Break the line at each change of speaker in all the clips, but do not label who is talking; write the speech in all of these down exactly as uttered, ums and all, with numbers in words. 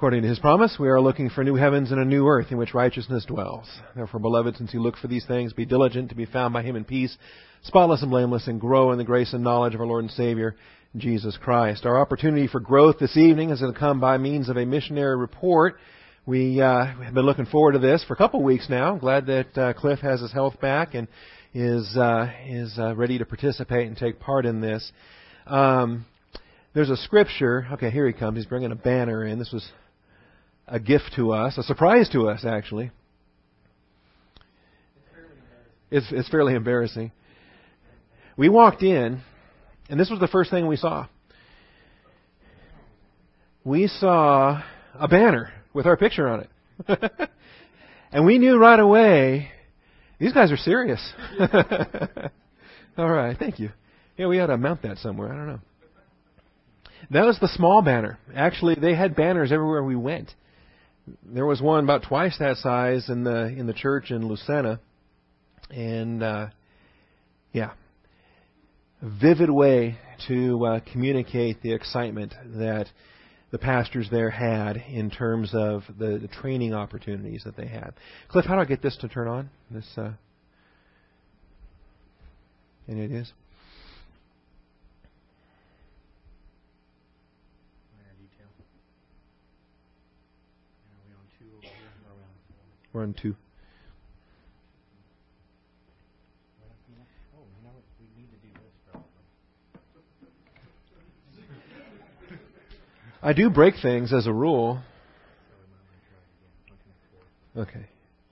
according to His promise, we are looking for new heavens and a new earth in which righteousness dwells. Therefore, beloved, since you look for these things, be diligent to be found by Him in peace, spotless and blameless, and grow in the grace and knowledge of our Lord and Savior, Jesus Christ. Our opportunity for growth this evening is going to come by means of a missionary report. We uh, have been looking forward to this for a couple of weeks now. I'm glad that uh, Cliff has his health back and is uh, is uh, ready to participate and take part in this. Um, there's a scripture. Okay, here he comes. He's bringing a banner in. This was a gift to us, a surprise to us, actually. It's, it's fairly embarrassing. We walked in, and this was the first thing we saw. We saw a banner with our picture on it. And we knew right away, these guys are serious. All right, thank you. Yeah, we ought to mount that somewhere. I don't know. That was the small banner. Actually, they had banners everywhere we went. There was one about twice that size in the in the church in Lucena. And, uh, yeah, a vivid way to uh, communicate the excitement that the pastors there had in terms of the, the training opportunities that they had. Cliff, how do I get this to turn on? This, uh, any ideas? We're on two. I do break things as a rule. Okay.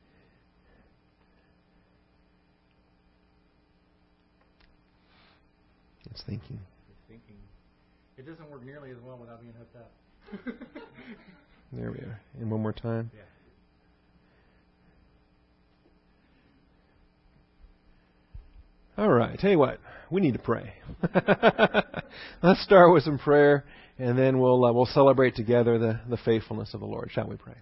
It's thinking.
It's thinking. It doesn't work nearly as well without being hooked up.
There we are. And one more time.
Yeah.
All right. Tell you what, we need to pray. Let's start with some prayer, and then we'll uh, we'll celebrate together the, the faithfulness of the Lord. Shall we pray?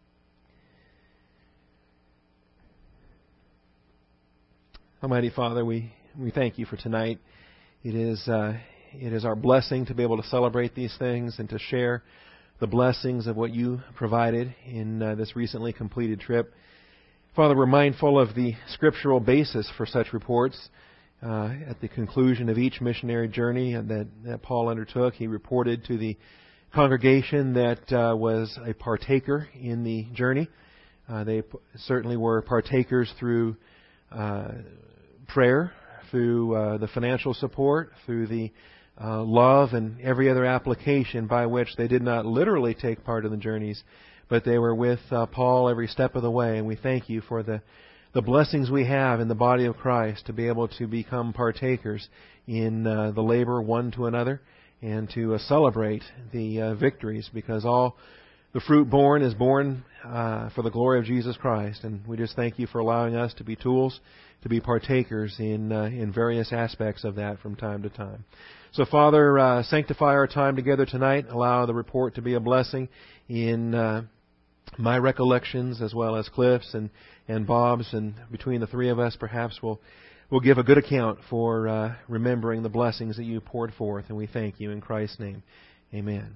Almighty Father, we, we thank you for tonight. It is uh, it is our blessing to be able to celebrate these things and to share the blessings of what you provided in uh, this recently completed trip. Father, we're mindful of the scriptural basis for such reports. Uh, at the conclusion of each missionary journey that, that Paul undertook, he reported to the congregation that uh, was a partaker in the journey. Uh, they p- certainly were partakers through uh, prayer, through uh, the financial support, through the uh, love and every other application by which they did not literally take part in the journeys, but they were with uh, Paul every step of the way. And we thank you for the the blessings we have in the body of Christ to be able to become partakers in uh, the labor one to another and to uh, celebrate the uh, victories, because all the fruit born is born uh, for the glory of Jesus Christ. And we just thank you for allowing us to be tools, to be partakers in uh, in various aspects of that from time to time. So, Father, uh, sanctify our time together tonight. Allow the report to be a blessing in uh, my recollections as well as Cliff's and, and Bob's, and between the three of us perhaps we'll, we'll give a good account for uh, remembering the blessings that you poured forth, and we thank you in Christ's name. Amen.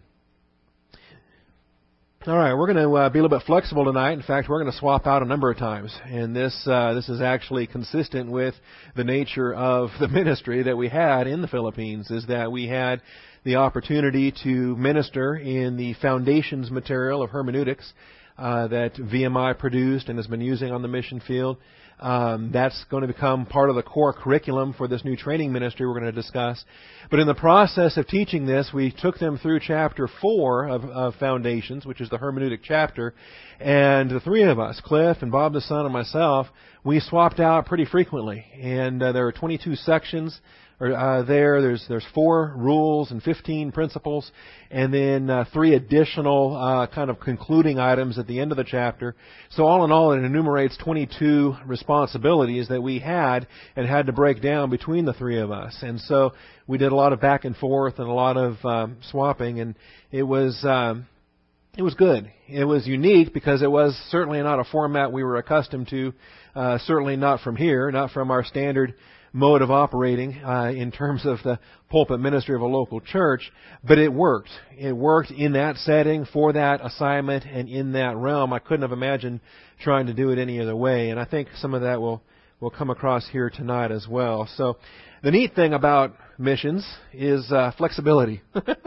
All right, we're going to uh, be a little bit flexible tonight. In fact, we're going to swap out a number of times, and this uh, this is actually consistent with the nature of the ministry that we had in the Philippines, is that we had the opportunity to minister in the foundations material of hermeneutics uh, that V M I produced and has been using on the mission field. Um, that's going to become part of the core curriculum for this new training ministry we're going to discuss. But in the process of teaching this, we took them through chapter four of, of Foundations, which is the hermeneutic chapter. And the three of us, Cliff and Bob the Son and myself, we swapped out pretty frequently. And uh, there are twenty-two sections or, uh, there. There's there's four rules and fifteen principles, and then uh, three additional uh, kind of concluding items at the end of the chapter. So all in all, it enumerates twenty-two responsibilities that we had and had to break down between the three of us. And so we did a lot of back and forth and a lot of um, swapping, and it was um, it was good. It was unique because it was certainly not a format we were accustomed to. Uh, certainly not from here, not from our standard mode of operating uh, in terms of the pulpit ministry of a local church, but it worked. It worked in that setting, for that assignment, and in that realm. I couldn't have imagined trying to do it any other way, and I think some of that will, will come across here tonight as well. So the neat thing about missions is uh, flexibility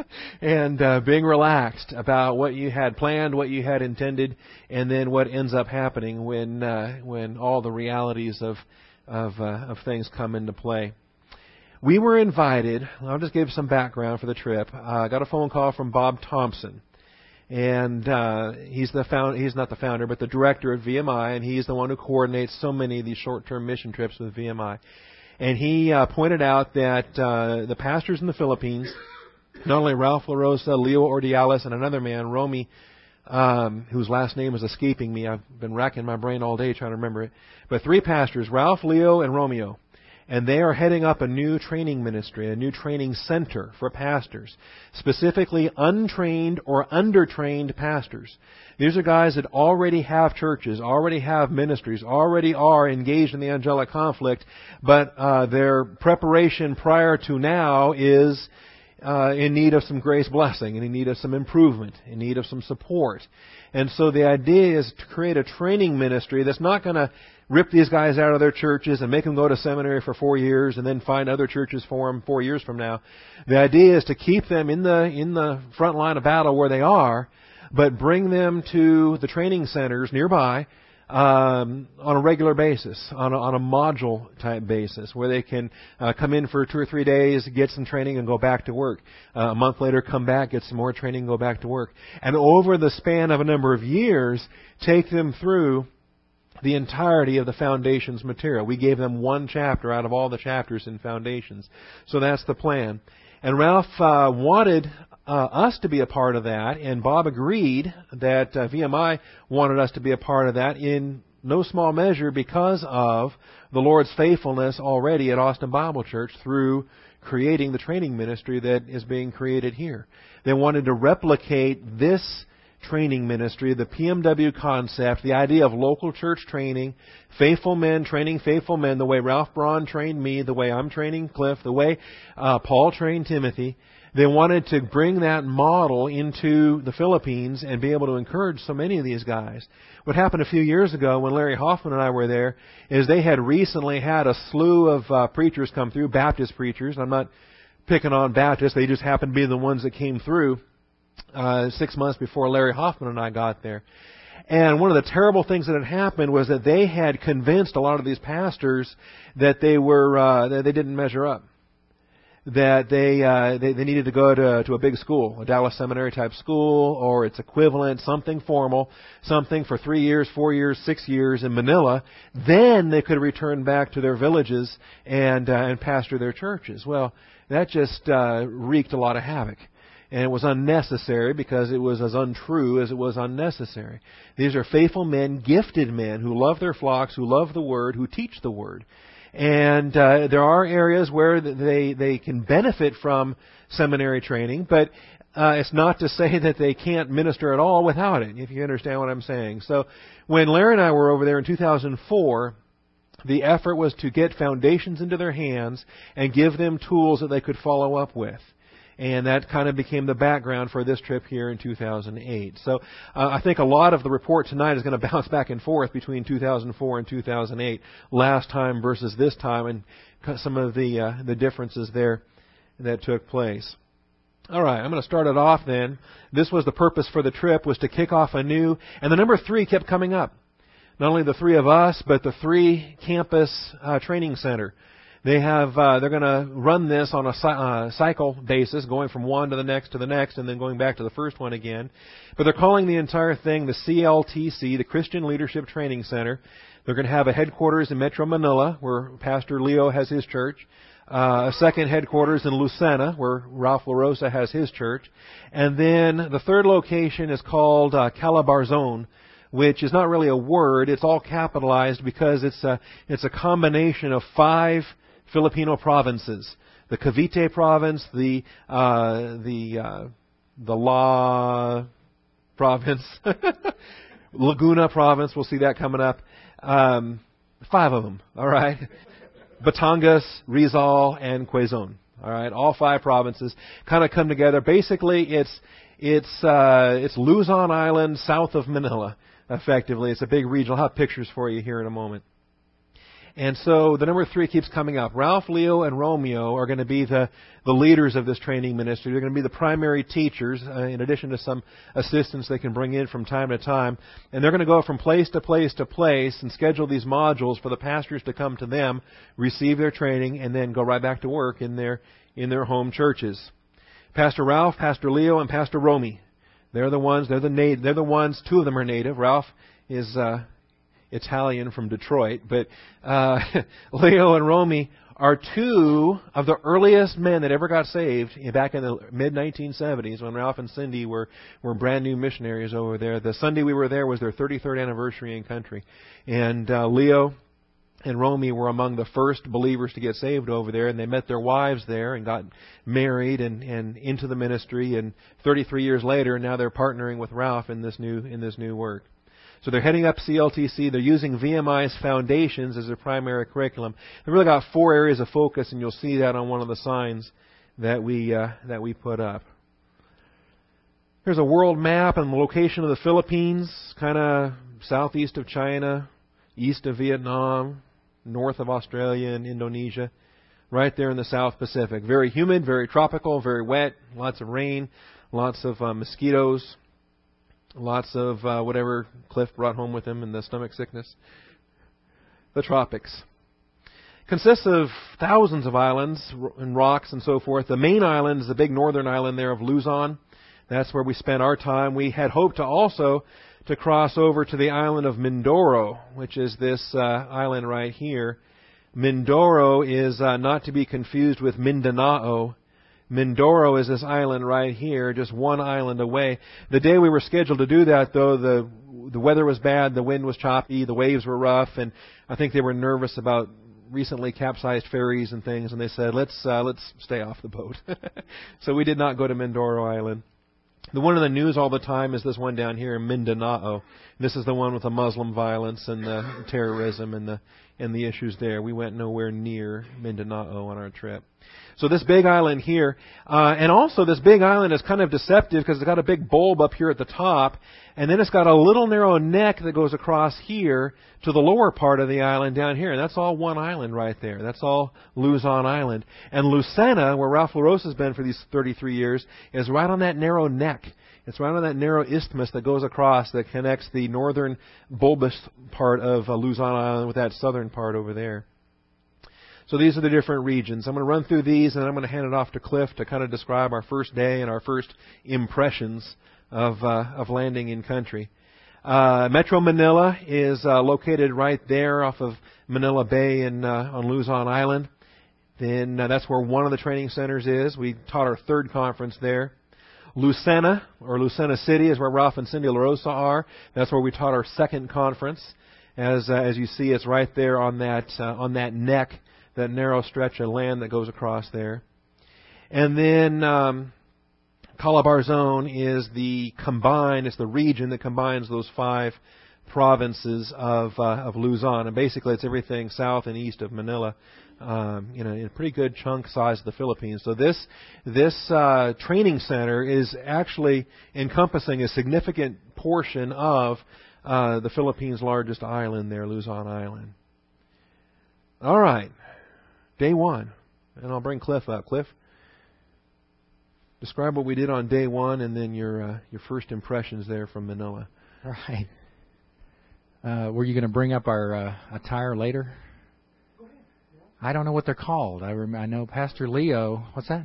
and uh, being relaxed about what you had planned, what you had intended, and then what ends up happening when uh, when all the realities of of, uh, of things come into play. We were invited. I'll just give some background for the trip. Uh, I got a phone call from Bob Thompson, and uh, he's the found, he's not the founder, but the director of V M I, and he's the one who coordinates so many of these short-term mission trips with V M I. And he uh, pointed out that uh, the pastors in the Philippines, not only Ralph LaRosa, Leo Ordiales, and another man, Romy, um, whose last name is escaping me. I've been racking my brain all day trying to remember it. But three pastors, Ralph, Leo, and Romeo. And they are heading up a new training ministry, a new training center for pastors, specifically untrained or undertrained pastors. These are guys that already have churches, already have ministries, already are engaged in the angelic conflict, but uh, their preparation prior to now is uh, in need of some grace blessing, and in need of some improvement, in need of some support. And so the idea is to create a training ministry that's not going to rip these guys out of their churches and make them go to seminary for four years and then find other churches for them four years from now. The idea is to keep them in the in the front line of battle where they are, but bring them to the training centers nearby um, on a regular basis, on a, on a module type basis, where they can uh, come in for two or three days, get some training, and go back to work. Uh, a month later, come back, get some more training, go back to work. And over the span of a number of years, take them through the entirety of the Foundations material. We gave them one chapter out of all the chapters in Foundations. So that's the plan. And Ralph uh, wanted uh, us to be a part of that, and Bob agreed that uh, V M I wanted us to be a part of that in no small measure because of the Lord's faithfulness already at Austin Bible Church through creating the training ministry that is being created here. They wanted to replicate this training ministry, the P M W concept, the idea of local church training, faithful men training faithful men, the way Ralph Braun trained me, the way I'm training Cliff, the way uh, Paul trained Timothy. They wanted to bring that model into the Philippines and be able to encourage so many of these guys. What happened a few years ago when Larry Hoffman and I were there is they had recently had a slew of uh, preachers come through, Baptist preachers. I'm not picking on Baptists. They just happened to be the ones that came through Uh, six months before Larry Hoffman and I got there. And one of the terrible things that had happened was that they had convinced a lot of these pastors that they were uh, that they didn't measure up, that they, uh, they they needed to go to to a big school, a Dallas Seminary type school, or its equivalent, something formal, something for three years, four years, six years in Manila. Then they could return back to their villages and uh, and pastor their churches. Well, that just uh, wreaked a lot of havoc. And it was unnecessary because it was as untrue as it was unnecessary. These are faithful men, gifted men who love their flocks, who love the Word, who teach the Word. And uh, there are areas where they, they can benefit from seminary training, but uh, it's not to say that they can't minister at all without it, if you understand what I'm saying. So when Larry and I were over there in two thousand four, the effort was to get Foundations into their hands and give them tools that they could follow up with. And that kind of became the background for this trip here in two thousand eight. So uh, I think a lot of the report tonight is going to bounce back and forth between two thousand four and two thousand eight, last time versus this time, and some of the uh, the differences there that took place. All right, I'm going to start it off then. This was the purpose for the trip, was to kick off anew, and the number three kept coming up. Not only the three of us, but the three campus uh, training center. They have, uh, they're going to run this on a uh, cycle basis, going from one to the next to the next, and then going back to the first one again. But they're calling the entire thing the C L T C, the Christian Leadership Training Center. They're going to have a headquarters in Metro Manila, where Pastor Leo has his church. Uh, a second headquarters in Lucena, where Ralph LaRosa has his church. And then the third location is called uh, Calabarzon, which is not really a word. It's all capitalized because it's a, it's a combination of five Filipino provinces: the Cavite province, the uh, the uh, the La province, Laguna province. We'll see that coming up. Um, five of them. All right. Batangas, Rizal, and Quezon. All right, all five provinces kind of come together. Basically, it's it's uh, it's Luzon Island south of Manila. Effectively, it's a big region. I'll have pictures for you here in a moment. And so the number three keeps coming up. Ralph, Leo, and Romeo are going to be the, the leaders of this training ministry. They're going to be the primary teachers, uh, in addition to some assistants they can bring in from time to time. And they're going to go from place to place to place and schedule these modules for the pastors to come to them, receive their training, and then go right back to work in their in their home churches. Pastor Ralph, Pastor Leo, and Pastor Romy. They're the ones. They're the nat- They're the ones. Two of them are native. Ralph is Uh, Italian from Detroit, but uh, Leo and Romy are two of the earliest men that ever got saved back in the mid nineteen seventies when Ralph and Cindy were, were brand new missionaries over there. The Sunday we were there was their thirty-third anniversary in country. And uh, Leo and Romy were among the first believers to get saved over there, and they met their wives there and got married and, and into the ministry. And thirty-three years later, now they're partnering with Ralph in this new in this new work. So they're heading up C L T C. They're using V M I's Foundations as their primary curriculum. They've really got four areas of focus, and you'll see that on one of the signs that we uh, that we put up. Here's a world map and the location of the Philippines, kind of southeast of China, east of Vietnam, north of Australia and Indonesia, right there in the South Pacific. Very humid, very tropical, very wet, lots of rain, lots of uh, mosquitoes. Lots of uh, whatever Cliff brought home with him in the stomach sickness. The tropics. Consists of thousands of islands and rocks and so forth. The main island is the big northern island there of Luzon. That's where we spent our time. We had hoped to also to cross over to the island of Mindoro, which is this uh, island right here. Mindoro is uh, not to be confused with Mindanao. Mindoro is this island right here, just one island away. The day we were scheduled to do that, though, the the weather was bad, the wind was choppy, the waves were rough, and I think they were nervous about recently capsized ferries and things, and they said, let's uh, let's stay off the boat. So we did not go to Mindoro Island. The one in the news all the time is this one down here in Mindanao. This is the one with the Muslim violence and the terrorism and the and the issues there. We went nowhere near Mindanao on our trip. So this big island here, uh, and also this big island is kind of deceptive because it's got a big bulb up here at the top, and then it's got a little narrow neck that goes across here to the lower part of the island down here. And that's all one island right there. That's all Luzon Island. And Lucena, where Ralph LaRosa has been for these thirty-three years, is right on that narrow neck. It's right on that narrow isthmus that goes across that connects the northern bulbous part of uh, Luzon Island with that southern part over there. So these are the different regions. I'm going to run through these, and I'm going to hand it off to Cliff to kind of describe our first day and our first impressions of uh, of landing in country. Uh, Metro Manila is uh, located right there off of Manila Bay in, uh, on Luzon Island. Then uh, that's where one of the training centers is. We taught our third conference there. Lucena, or Lucena City, is where Ralph and Cindy LaRosa are. That's where we taught our second conference. As uh, as you see, it's right there on that uh, on that neck, that narrow stretch of land that goes across there. And then um, Calabarzon is the combined, it's the region that combines those five provinces of uh, of Luzon. And basically it's everything south and east of Manila, um, you know, in a pretty good chunk size of the Philippines. So this this uh, training center is actually encompassing a significant portion of uh, the Philippines' largest island there, Luzon Island. All right. Day one, and I'll bring Cliff up. Cliff, describe what we did on day one, and then your uh, your first impressions there from Manila.
All right. Uh, were you going to bring up our uh, attire later? Go ahead. Yeah. I don't know what they're called. I rem- I know Pastor Leo. What's that?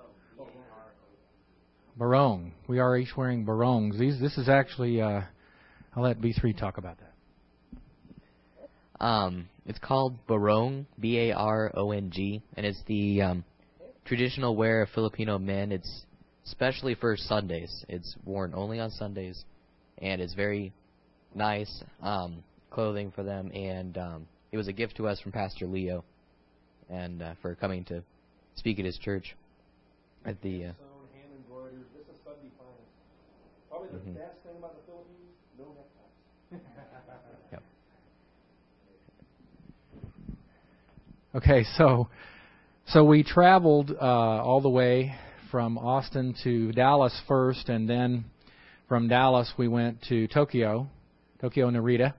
Barong. We are each wearing barongs. These. This is actually. Uh, I'll let B three talk about that.
Um, it's called barong, B A R O N G, and it's the um, traditional wear of Filipino men. It's especially for Sundays. It's worn only on Sundays, and it's very nice um, clothing for them. And um, it was a gift to us from Pastor Leo, and uh, for coming to speak at his church at the. Uh, Probably the mm-hmm. best thing about the Philippines, no neckties. Yep.
Okay, so so we traveled uh, all the way from Austin to Dallas first, and then from Dallas we went to Tokyo, Tokyo Narita,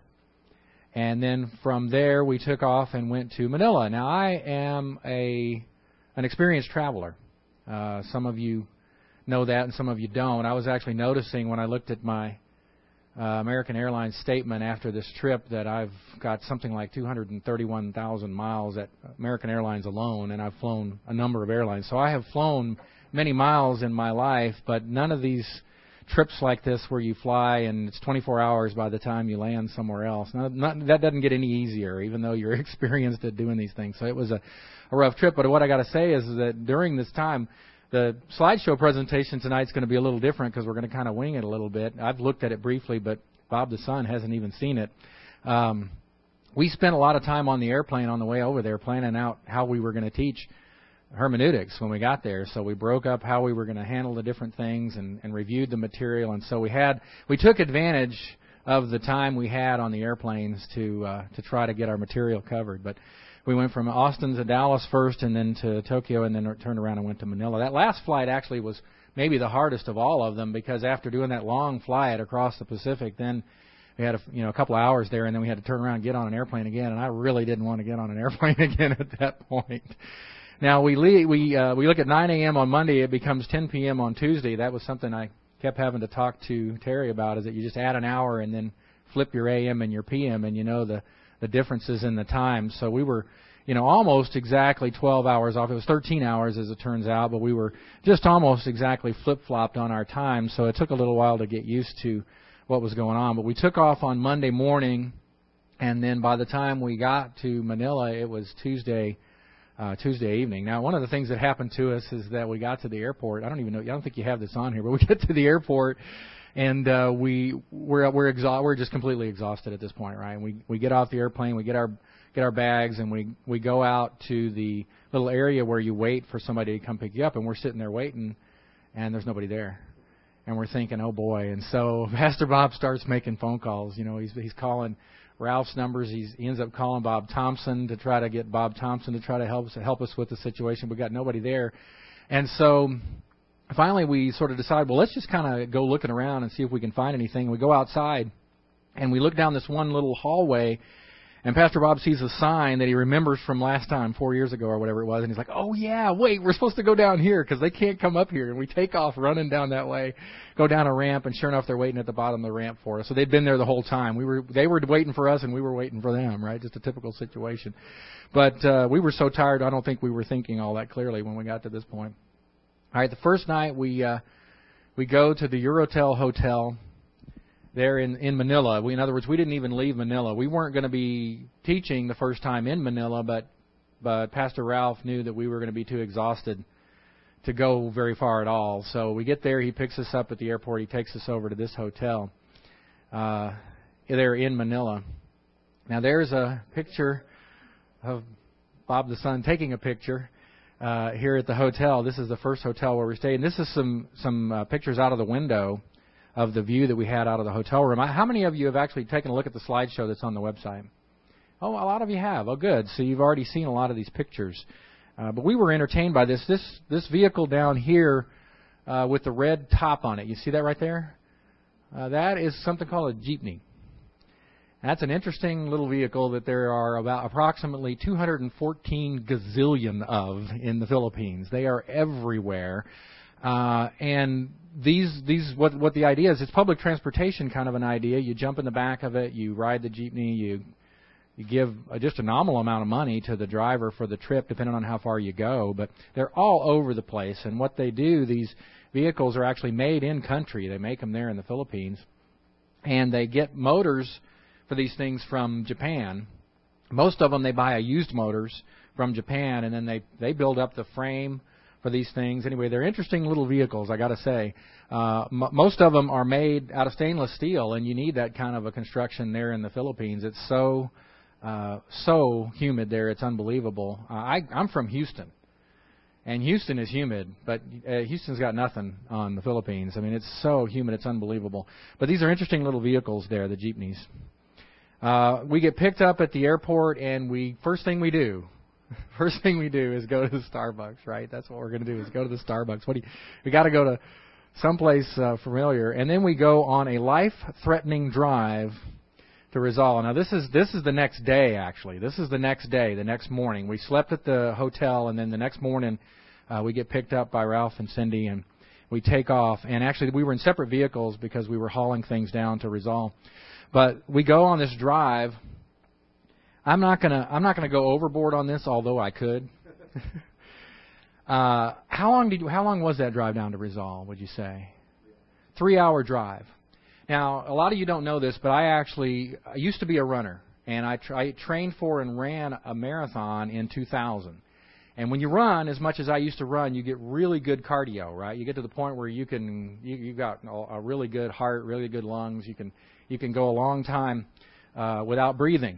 and then from there we took off and went to Manila. Now I am a an experienced traveler. Uh, some of you know that, and some of you don't. I was actually noticing when I looked at my uh, American Airlines statement after this trip that I've got something like two hundred thirty-one thousand miles at American Airlines alone, and I've flown a number of airlines. So I have flown many miles in my life, but none of these trips like this where you fly and it's twenty-four hours by the time you land somewhere else. Now, not, that doesn't get any easier, even though you're experienced at doing these things. So it was a, a rough trip. But what I got to say is that during this time, the slideshow presentation tonight is going to be a little different because we're going to kind of wing it a little bit. I've looked at it briefly, but Bob the son hasn't even seen it. Um, we spent a lot of time on the airplane on the way over there planning out how we were going to teach hermeneutics when we got there. So we broke up how we were going to handle the different things and, and reviewed the material. And so we had we took advantage of the time we had on the airplanes to uh, to try to get our material covered. But we went from Austin to Dallas first, and then to Tokyo, and then turned around and went to Manila. That last flight actually was maybe the hardest of all of them, because after doing that long flight across the Pacific, then we had a, you know a couple of hours there, and then we had to turn around and get on an airplane again. And I really didn't want to get on an airplane again at that point. Now we leave, we uh, we look at nine a.m. on Monday. It becomes ten p.m. on Tuesday. That was something I kept having to talk to Terry about. Is that you just add an hour and then flip your A M and your P M, and you know the the differences in the time. So we were, you know, almost exactly twelve hours off. It was thirteen hours as it turns out, but we were just almost exactly flip-flopped on our time. So it took a little while to get used to what was going on. But we took off on Monday morning, and then by the time we got to Manila, it was Tuesday. Uh, Tuesday evening. Now, one of the things that happened to us is that we got to the airport. I don't even know. I don't think you have this on here, but we get to the airport, and uh, we we're we're exa- we're just completely exhausted at this point, right? And we we get off the airplane, we get our get our bags, and we we go out to the little area where you wait for somebody to come pick you up, and we're sitting there waiting, and there's nobody there, and we're thinking, oh boy. And so Pastor Bob starts making phone calls. You know, he's he's calling Ralph's numbers. He's, he ends up calling Bob Thompson to try to get Bob Thompson to try to help us, help us with the situation. We got nobody there. And so finally we sort of decide, well, let's just kind of go looking around and see if we can find anything. And we go outside, and we look down this one little hallway, and Pastor Bob sees a sign that he remembers from last time, four years ago or whatever it was, and he's like, oh, yeah, wait, we're supposed to go down here because they can't come up here. And we take off running down that way, go down a ramp, and sure enough, they're waiting at the bottom of the ramp for us. So they'd been there the whole time. We were They were waiting for us, and we were waiting for them, right? Just a typical situation. But uh, we were so tired, I don't think we were thinking all that clearly when we got to this point. All right, the first night we uh, we go to the Eurotel Hotel there in, in Manila. We, in other words, we didn't even leave Manila. We weren't going to be teaching the first time in Manila, but but Pastor Ralph knew that we were going to be too exhausted to go very far at all. So we get there. He picks us up at the airport. He takes us over to this hotel uh, there in Manila. Now, there's a picture of Bob the son taking a picture uh, here at the hotel. This is the first hotel where we stayed. And this is some, some uh, pictures out of the window of the view that we had out of the hotel room. How many of you have actually taken a look at the slideshow that's on the website? Oh, a lot of you have. Oh, good. So you've already seen a lot of these pictures. Uh, but we were entertained by this. This this vehicle down here uh, with the red top on it. You see that right there? Uh, that is something called a jeepney. That's an interesting little vehicle that there are about approximately two hundred fourteen gazillion of in the Philippines. They are everywhere. Uh, and these these what what the idea is, it's public transportation kind of an idea. You jump in the back of it, you ride the jeepney, you you give a, just a nominal amount of money to the driver for the trip, depending on how far you go. But they're all over the place. And what they do, these vehicles are actually made in country. They make them there in the Philippines, and they get motors for these things from Japan. Most of them they buy a used motors from Japan, and then they they build up the frame for these things. Anyway, they're interesting little vehicles, I got to say. Uh, m- most of them are made out of stainless steel, and you need that kind of a construction there in the Philippines. It's so uh, so humid there, it's unbelievable. Uh, I, I'm from Houston, and Houston is humid, but uh, Houston's got nothing on the Philippines. I mean, it's so humid, it's unbelievable. But these are interesting little vehicles there, the jeepneys. Uh, we get picked up at the airport, and we first thing we do, First thing we do is go to the Starbucks, right? That's what we're going to do is go to the Starbucks. What do you, we got to go to someplace uh, familiar, and then we go on a life-threatening drive to Rizal. Now this is this is the next day actually. This is the next day, the next morning. We slept at the hotel, and then the next morning uh, we get picked up by Ralph and Cindy, and we take off. And actually we were in separate vehicles because we were hauling things down to Rizal. But we go on this drive. I'm not gonna I'm not gonna go overboard on this, although I could. uh, how long did you, how long was that drive down to Rizal? Would you say? Three hour drive. Now, a lot of you don't know this, but I actually I used to be a runner, and I, tra- I trained for and ran a marathon in two thousand. And when you run as much as I used to run, you get really good cardio, right? You get to the point where you can you you got a really good heart, really good lungs. You can you can go a long time uh, without breathing.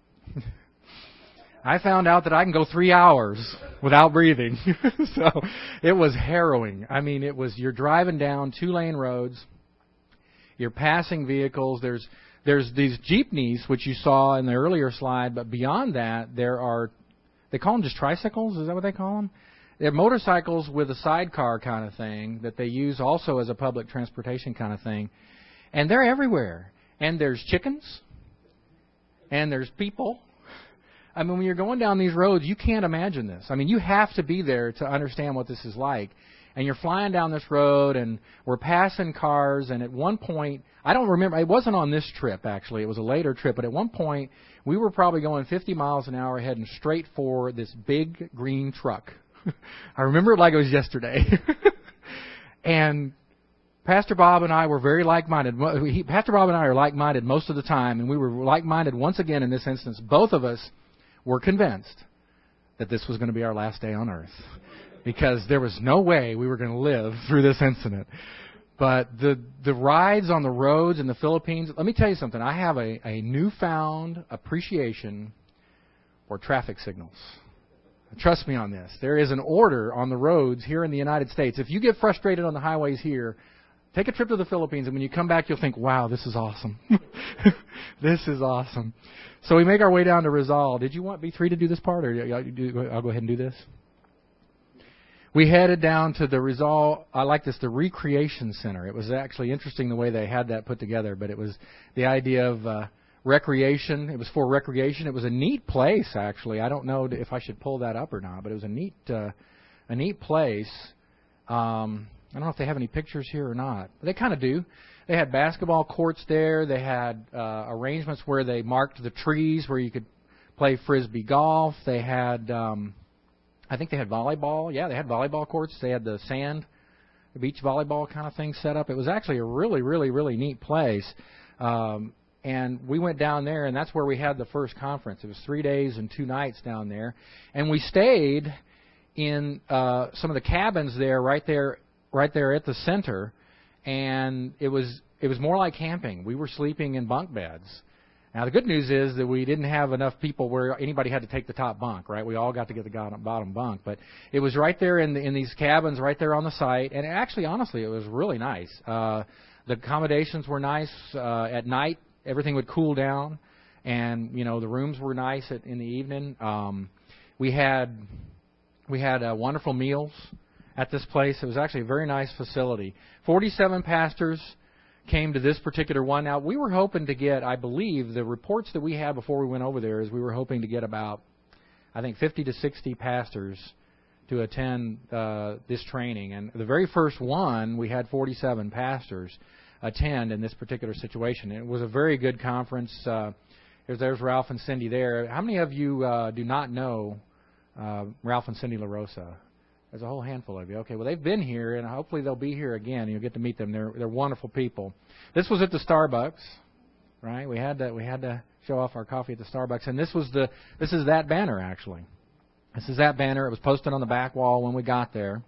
I found out that I can go three hours without breathing, so it was harrowing. I mean, it was you're driving down two-lane roads. You're passing vehicles. There's there's these jeepneys, which you saw in the earlier slide, but beyond that, there are, they call them just tricycles? Is that what they call them? They're motorcycles with a sidecar kind of thing that they use also as a public transportation kind of thing. And they're everywhere. And there's chickens. And there's people. I mean, when you're going down these roads, you can't imagine this. I mean, you have to be there to understand what this is like. And you're flying down this road, and we're passing cars, and at one point, I don't remember, it wasn't on this trip, actually. It was a later trip, but at one point, we were probably going fifty miles an hour heading straight for this big green truck. I remember it like it was yesterday. And Pastor Bob and I were very like-minded. He, Pastor Bob and I are like-minded most of the time, and we were like-minded once again in this instance. Both of us were convinced that this was going to be our last day on earth, because there was no way we were going to live through this incident. But the the rides on the roads in the Philippines, let me tell you something. I have a, a newfound appreciation for traffic signals. Trust me on this. There is an order on the roads here in the United States. If you get frustrated on the highways here, take a trip to the Philippines, and when you come back, you'll think, wow, this is awesome. This is awesome. So we make our way down to Rizal. Did you want B three to do this part, or I'll go ahead and do this? We headed down to the Rizal, I like this, the Recreation Center. It was actually interesting the way they had that put together, but it was the idea of uh, recreation. It was for recreation. It was a neat place, actually. I don't know if I should pull that up or not, but it was a neat, uh, a neat place. Um, I don't know if they have any pictures here or not. But they kind of do. They had basketball courts there. They had uh, arrangements where they marked the trees where you could play Frisbee golf. They had... Um, I think they had volleyball. Yeah, they had volleyball courts. They had the sand, the beach volleyball kind of thing set up. It was actually a really, really, really neat place. Um, and we went down there, and that's where we had the first conference. It was three days and two nights down there. And we stayed in uh, some of the cabins there, right there, right there at the center. And it was it was more like camping. We were sleeping in bunk beds. Now, the good news is that we didn't have enough people where anybody had to take the top bunk, right? We all got to get the bottom bunk. But it was right there in the, in these cabins, right there on the site. And actually, honestly, it was really nice. Uh, the accommodations were nice. Uh, at night, everything would cool down. And, you know, the rooms were nice at, in the evening. Um, we had we had uh, wonderful meals at this place. It was actually a very nice facility. forty-seven pastors came to this particular one. Now, we were hoping to get, I believe, the reports that we had before we went over there is we were hoping to get about, I think, fifty to sixty pastors to attend uh, this training. And the very first one, we had forty-seven pastors attend in this particular situation. It was a very good conference. Uh, there's, there's Ralph and Cindy there. How many of you uh, do not know uh, Ralph and Cindy LaRosa? There's a whole handful of you. Okay, well, they've been here, and hopefully they'll be here again. You'll get to meet them. They're they're wonderful people. This was at the Starbucks, right? We had to we had to show off our coffee at the Starbucks, and this was the this is that banner actually. This is that banner. It was posted on the back wall when we got there,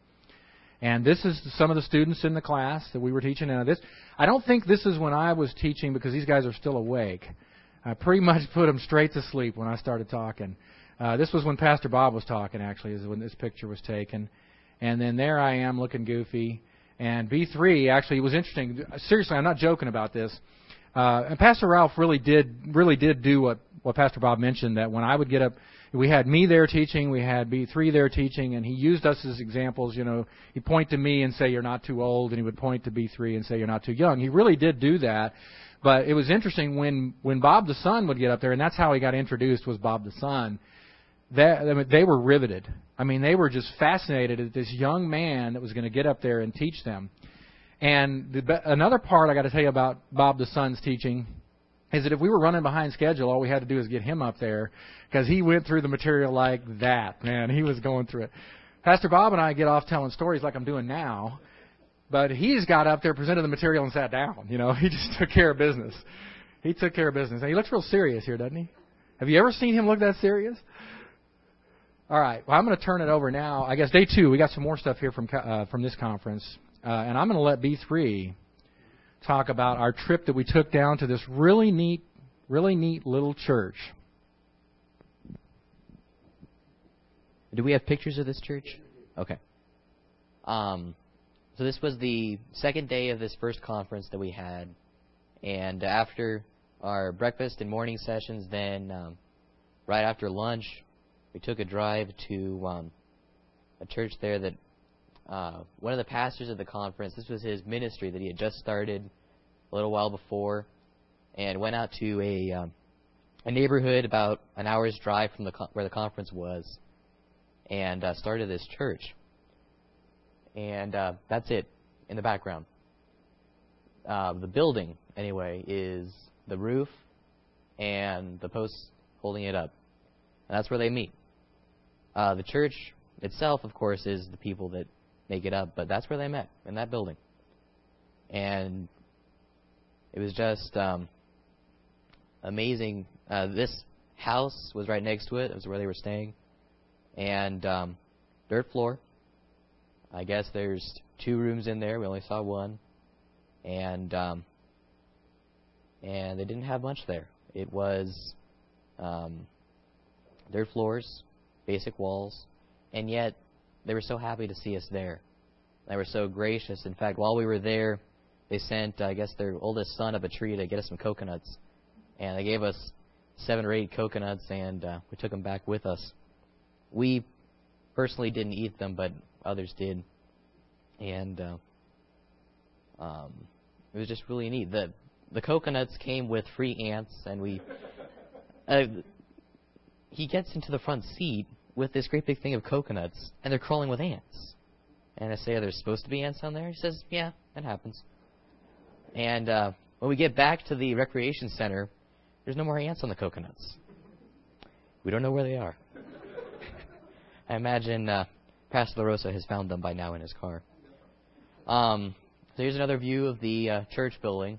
and this is some of the students in the class that we were teaching. Now, this I don't think this is when I was teaching because these guys are still awake. I pretty much put them straight to sleep when I started talking. Uh, this was when Pastor Bob was talking, actually, is when this picture was taken. And then there I am looking goofy. And B three, actually, it was interesting. Seriously, I'm not joking about this. Uh, and Pastor Ralph really did really did do what, what Pastor Bob mentioned, that when I would get up we had me there teaching, we had B three there teaching, and he used us as examples. You know, he'd point to me and say, "You're not too old," and he would point to B three and say, "You're not too young." He really did do that. But it was interesting when, when Bob the Son would get up there, and that's how he got introduced, was Bob the Son. That, I mean, they were riveted. I mean, they were just fascinated at this young man that was going to get up there and teach them. And the, another part I got to tell you about Bob the Son's teaching is that if we were running behind schedule, all we had to do is get him up there, because he went through the material like that. Man, he was going through it. Pastor Bob and I get off telling stories like I'm doing now, but he's got up there, presented the material, and sat down. You know, he just took care of business. He took care of business. And he looks real serious here, doesn't he? Have you ever seen him look that serious? All right. Well, I'm going to turn it over now. I guess day two, we got some more stuff here from uh, from this conference. Uh, and I'm going to let B three talk about our trip that we took down to this really neat, really neat little church.
Do we have pictures of this church? Okay. Um, so this was the second day of this first conference that we had. And after our breakfast and morning sessions, then um, right after lunch, we took a drive to um, a church there that uh, one of the pastors of the conference, this was his ministry that he had just started a little while before, and went out to a um, a neighborhood about an hour's drive from the con- where the conference was, and uh, started this church. And uh, that's it in the background. Uh, the building, anyway, is the roof and the posts holding it up. And that's where they meet. Uh, the church itself, of course, is the people that make it up, but that's where they met, in that building. And it was just um, amazing. Uh, this house was right next to it. It was where they were staying. And um, dirt floor. I guess there's two rooms in there. We only saw one. And um, and they didn't have much there. It was um, dirt floors, basic walls, and yet they were so happy to see us there. They were so gracious. In fact, while we were there, they sent, I guess, their oldest son up a tree to get us some coconuts. And they gave us seven or eight coconuts, and uh, we took them back with us. We personally didn't eat them, but others did. And uh, um, it was just really neat. The the coconuts came with free ants, and we... Uh, he gets into the front seat with this great big thing of coconuts, and they're crawling with ants. And I say, are there supposed to be ants on there? He says, yeah, that happens. And uh, when we get back to the recreation center, there's no more ants on the coconuts. We don't know where they are. I imagine uh, Pastor LaRosa has found them by now in his car. Um, so here's another view of the uh, church building.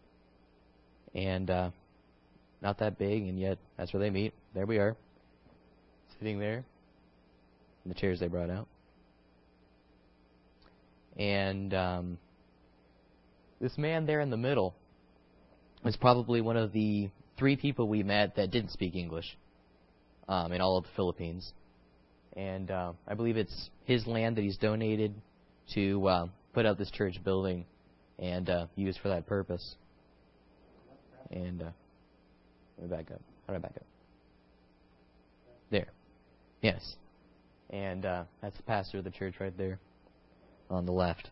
And uh, not that big, and yet that's where they meet. There we are, sitting there in the chairs they brought out. And um, this man there in the middle was probably one of the three people we met that didn't speak English um, in all of the Philippines. And uh, I believe it's his land that he's donated to uh, put up this church building and uh, use for that purpose. And uh, let me back up. How do I back up? There. Yes. And uh, that's the pastor of the church right there on the left.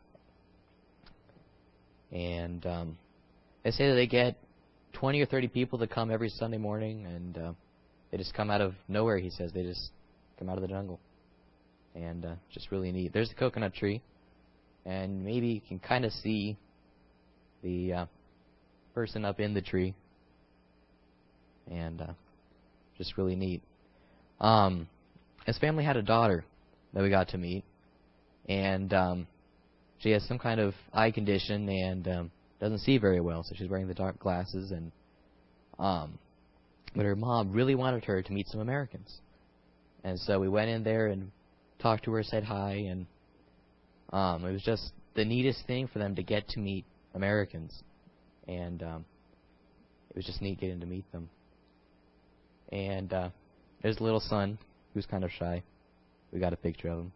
And um, they say that they get twenty or thirty people that come every Sunday morning, and uh, they just come out of nowhere, he says. They just come out of the jungle. And uh, just really neat. There's the coconut tree. And maybe you can kind of see the uh, person up in the tree. And uh, just really neat. Um, his family had a daughter that we got to meet. And um, she has some kind of eye condition and um, doesn't see very well. So she's wearing the dark glasses. And um, but her mom really wanted her to meet some Americans. And so we went in there and talked to her, said hi. And um, it was just the neatest thing for them to get to meet Americans. And um, it was just neat getting to meet them. And uh, there's a little son who's kind of shy. We got a picture of him.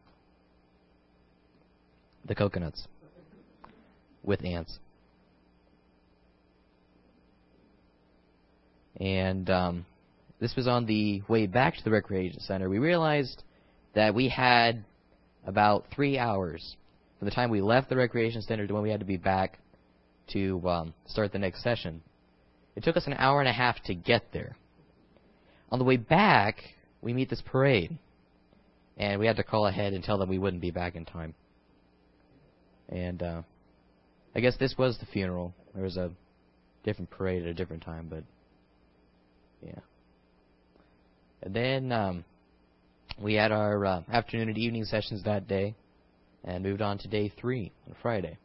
The coconuts with ants. And um, this was on the way back to the recreation center, we realized that we had about three hours from the time we left the recreation center to when we had to be back to um, start the next session. It took us an hour and a half to get there. On the way back, we meet this parade, and we had to call ahead and tell them we wouldn't be back in time. And uh, I guess this was the funeral. There was a different parade at a different time, but yeah. And then um, we had our uh, afternoon and evening sessions that day, and moved on to day three on Friday.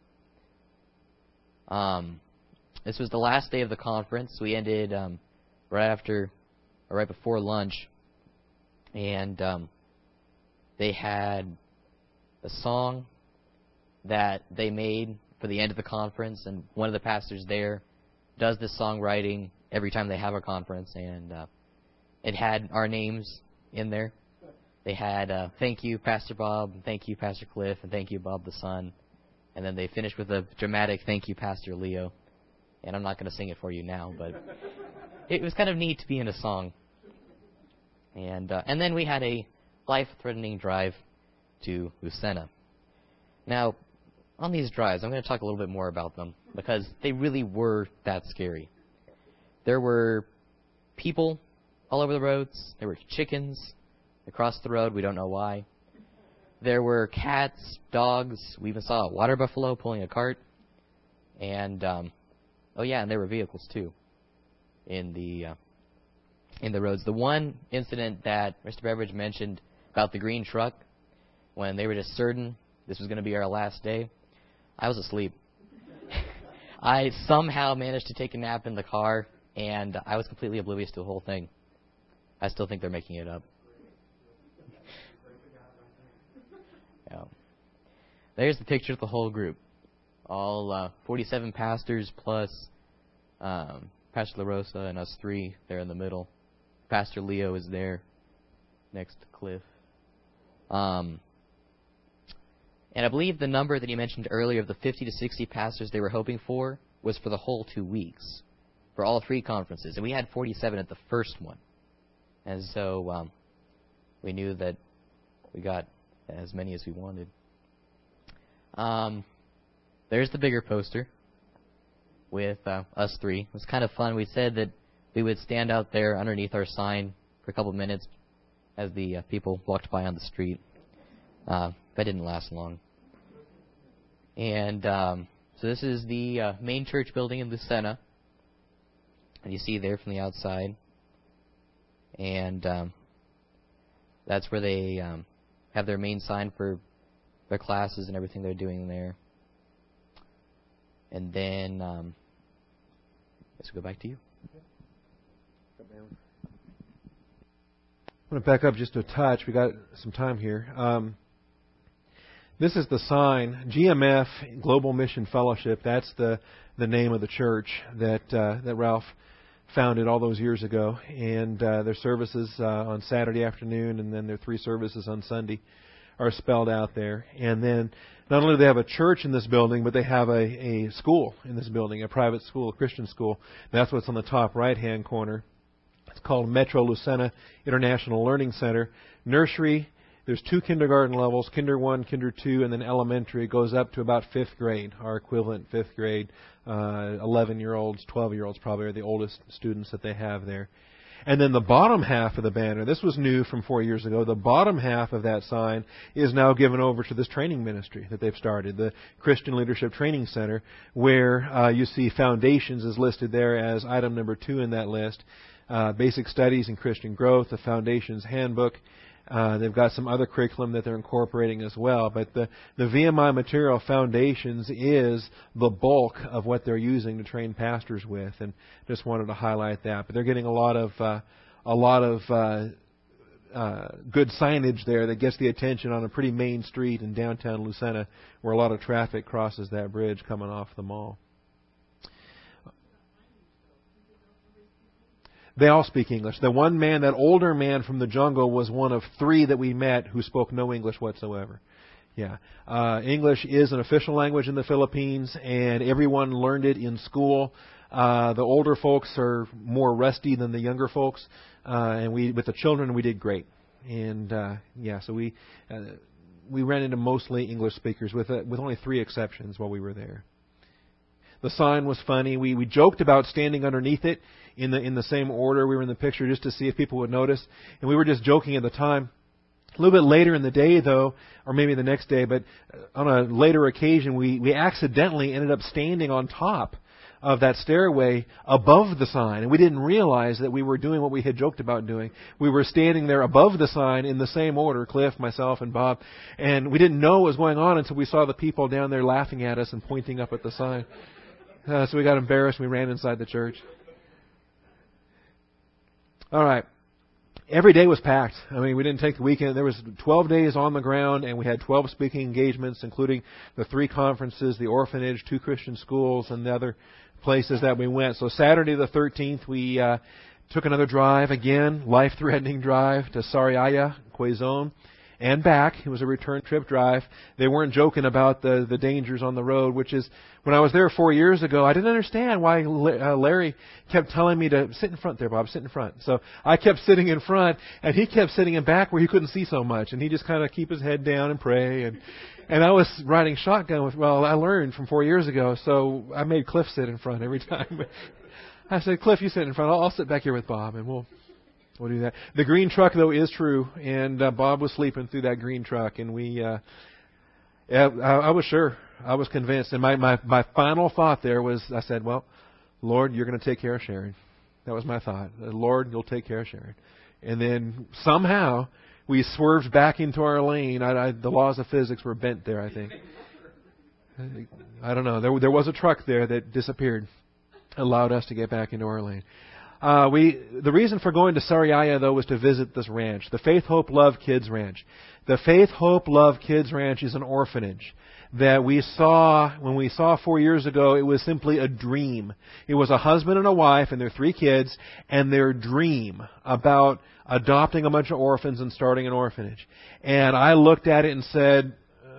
Um, this was the last day of the conference. We ended um, right after, or right before lunch, and um, they had a song that they made for the end of the conference, and one of the pastors there does this songwriting every time they have a conference, and uh, it had our names in there. They had uh, thank you, Pastor Bob, and thank you, Pastor Cliff, and thank you, Bob the Son. And then they finished with a dramatic thank you, Pastor Leo. And I'm not going to sing it for you now, but it was kind of neat to be in a song. And uh, and then we had a life-threatening drive to Lucena. Now, on these drives, I'm going to talk a little bit more about them, because they really were that scary. There were people all over the roads. There were chickens across the road. We don't know why. There were cats, dogs. We even saw a water buffalo pulling a cart. And, um, oh yeah, and there were vehicles too in the uh, in the roads. The one incident that Mister Beveridge mentioned about the green truck, when they were just certain this was going to be our last day, I was asleep. I somehow managed to take a nap in the car, and I was completely oblivious to the whole thing. I still think they're making it up. Yeah. There's the picture of the whole group. All uh, forty-seven pastors plus um, Pastor LaRosa and us three there in the middle. Pastor Leo is there next to Cliff. Um, and I believe the number that you mentioned earlier of the fifty to sixty pastors they were hoping for was for the whole two weeks, for all three conferences. And we had forty-seven at the first one. And so um, we knew that we got as many as we wanted. Um, there's the bigger poster with uh, us three. It was kind of fun. We said that we would stand out there underneath our sign for a couple of minutes as the uh, people walked by on the street. Uh, that didn't last long. And um, so this is the uh, main church building in Lucena. And you see there from the outside. And um, that's where they um, have their main sign for their classes and everything they're doing there. And then, um, let's go back to you.
I'm going to back up just a touch. We got some time here. Um, this is the sign, G M F, Global Mission Fellowship. That's the, the name of the church that uh, that Ralph founded all those years ago. And uh, their services uh, on Saturday afternoon, and then their three services on Sunday are spelled out there. And then not only do they have a church in this building, but they have a, a school in this building, a private school, a Christian school. That's what's on the top right-hand corner. It's called Metro Lucena International Learning Center. Nursery, there's two kindergarten levels, Kinder one, Kinder two, and then elementary. It goes up to about fifth grade, our equivalent fifth grade. Uh, eleven-year-olds, twelve-year-olds probably are the oldest students that they have there. And then the bottom half of the banner, this was new from four years ago, the bottom half of that sign is now given over to this training ministry that they've started, the Christian Leadership Training Center, where uh, you see Foundations is listed there as item number two in that list. Uh, basic Studies in Christian Growth, the Foundations Handbook. Uh, they've got some other curriculum that they're incorporating as well. But the, the V M I material, Foundations, is the bulk of what they're using to train pastors with. And just wanted to highlight that. But they're getting a lot of uh, a lot of uh, uh, good signage there that gets the attention on a pretty main street in downtown Lucena, where a lot of traffic crosses that bridge coming off the mall. They all speak English. The one man, that older man from the jungle, was one of three that we met who spoke no English whatsoever. Yeah. Uh, English is an official language in the Philippines, and everyone learned it in school. Uh, the older folks are more rusty than the younger folks, uh, and we with the children we did great. And uh, yeah, so we uh, we ran into mostly English speakers, with uh, with only three exceptions while we were there. The sign was funny. We we joked about standing underneath it in the in the same order we were in the picture, just to see if people would notice. And we were just joking at the time. A little bit later in the day, though, or maybe the next day, but on a later occasion, we, we accidentally ended up standing on top of that stairway above the sign. And we didn't realize that we were doing what we had joked about doing. We were standing there above the sign in the same order, Cliff, myself, and Bob. And we didn't know what was going on until we saw the people down there laughing at us and pointing up at the sign. Uh, so we got embarrassed and we ran inside the church. All right. Every day was packed. I mean, we didn't take the weekend. There was twelve days on the ground, and we had twelve speaking engagements, including the three conferences, the orphanage, two Christian schools, and the other places that we went. So Saturday the thirteenth, we uh, took another drive, again, life-threatening drive to Sariaya, Quezon, and back. It was a return trip drive. They weren't joking about the, the dangers on the road, which is, when I was there four years ago, I didn't understand why uh, Larry kept telling me to sit in front there, Bob, sit in front. So I kept sitting in front, and he kept sitting in back where he couldn't see so much, and he just kind of keep his head down and pray. And and I was riding shotgun with, well, I learned from four years ago, so I made Cliff sit in front every time. I said, Cliff, you sit in front. I'll, I'll sit back here with Bob, and we'll we'll do that. The green truck, though, is true, and uh, Bob was sleeping through that green truck, and we, uh, yeah, I, I was sure. I was convinced. And my, my, my final thought there was, I said, well, Lord, you're going to take care of Sharon. That was my thought. Lord, you'll take care of Sharon. And then somehow we swerved back into our lane. I, I, the laws of physics were bent there, I think. I don't know. There, there was a truck there that disappeared, allowed us to get back into our lane. Uh, we the reason for going to Sariaya, though, was to visit this ranch, the Faith, Hope, Love Kids Ranch. The Faith, Hope, Love Kids Ranch is an orphanage that we saw, when we saw four years ago, it was simply a dream. It was a husband and a wife and their three kids, and their dream about adopting a bunch of orphans and starting an orphanage. And I looked at it and said,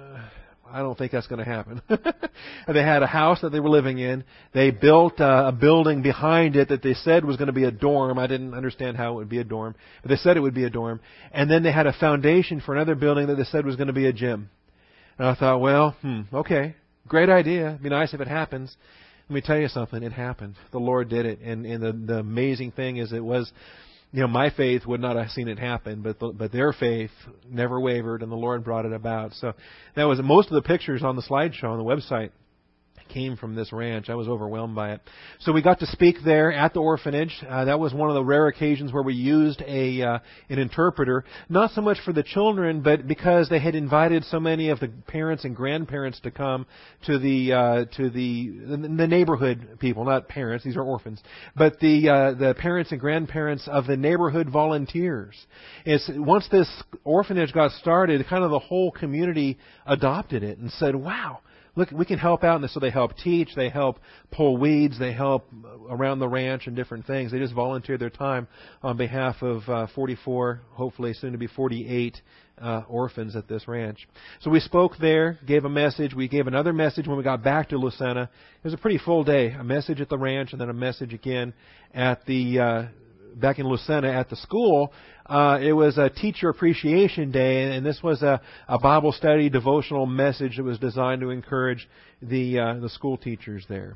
I don't think that's going to happen. They had a house that they were living in. They built uh, a building behind it that they said was going to be a dorm. I didn't understand how it would be a dorm, but they said it would be a dorm. And then they had a foundation for another building that they said was going to be a gym. And I thought, well, hmm, okay, great idea. It'd be nice if it happens. Let me tell you something. It happened. The Lord did it. And, and the, the amazing thing is it was, you know, my faith would not have seen it happen, but the, but their faith never wavered, and the Lord brought it about. So that was most of the pictures on the slideshow on the website came from this ranch. I was overwhelmed by it. So we got to speak there at the orphanage. Uh, that was one of the rare occasions where we used a uh, an interpreter, not so much for the children, but because they had invited so many of the parents and grandparents to come to the uh, to the the neighborhood people, not parents. These are orphans, but the uh, the parents and grandparents of the neighborhood volunteers. It's once this orphanage got started, kind of the whole community adopted it and said, "Wow. Look, we can help out." And so they help teach, they help pull weeds, they help around the ranch and different things. They just volunteer their time on behalf of uh, forty-four, hopefully soon to be forty-eight uh, orphans at this ranch. So we spoke there, gave a message. We gave another message when we got back to Lucena. It was a pretty full day. A message at the ranch and then a message again at the uh, back in Lucena at the school. Uh, it was a Teacher Appreciation Day, and this was a, a Bible study devotional message that was designed to encourage the uh, the school teachers there.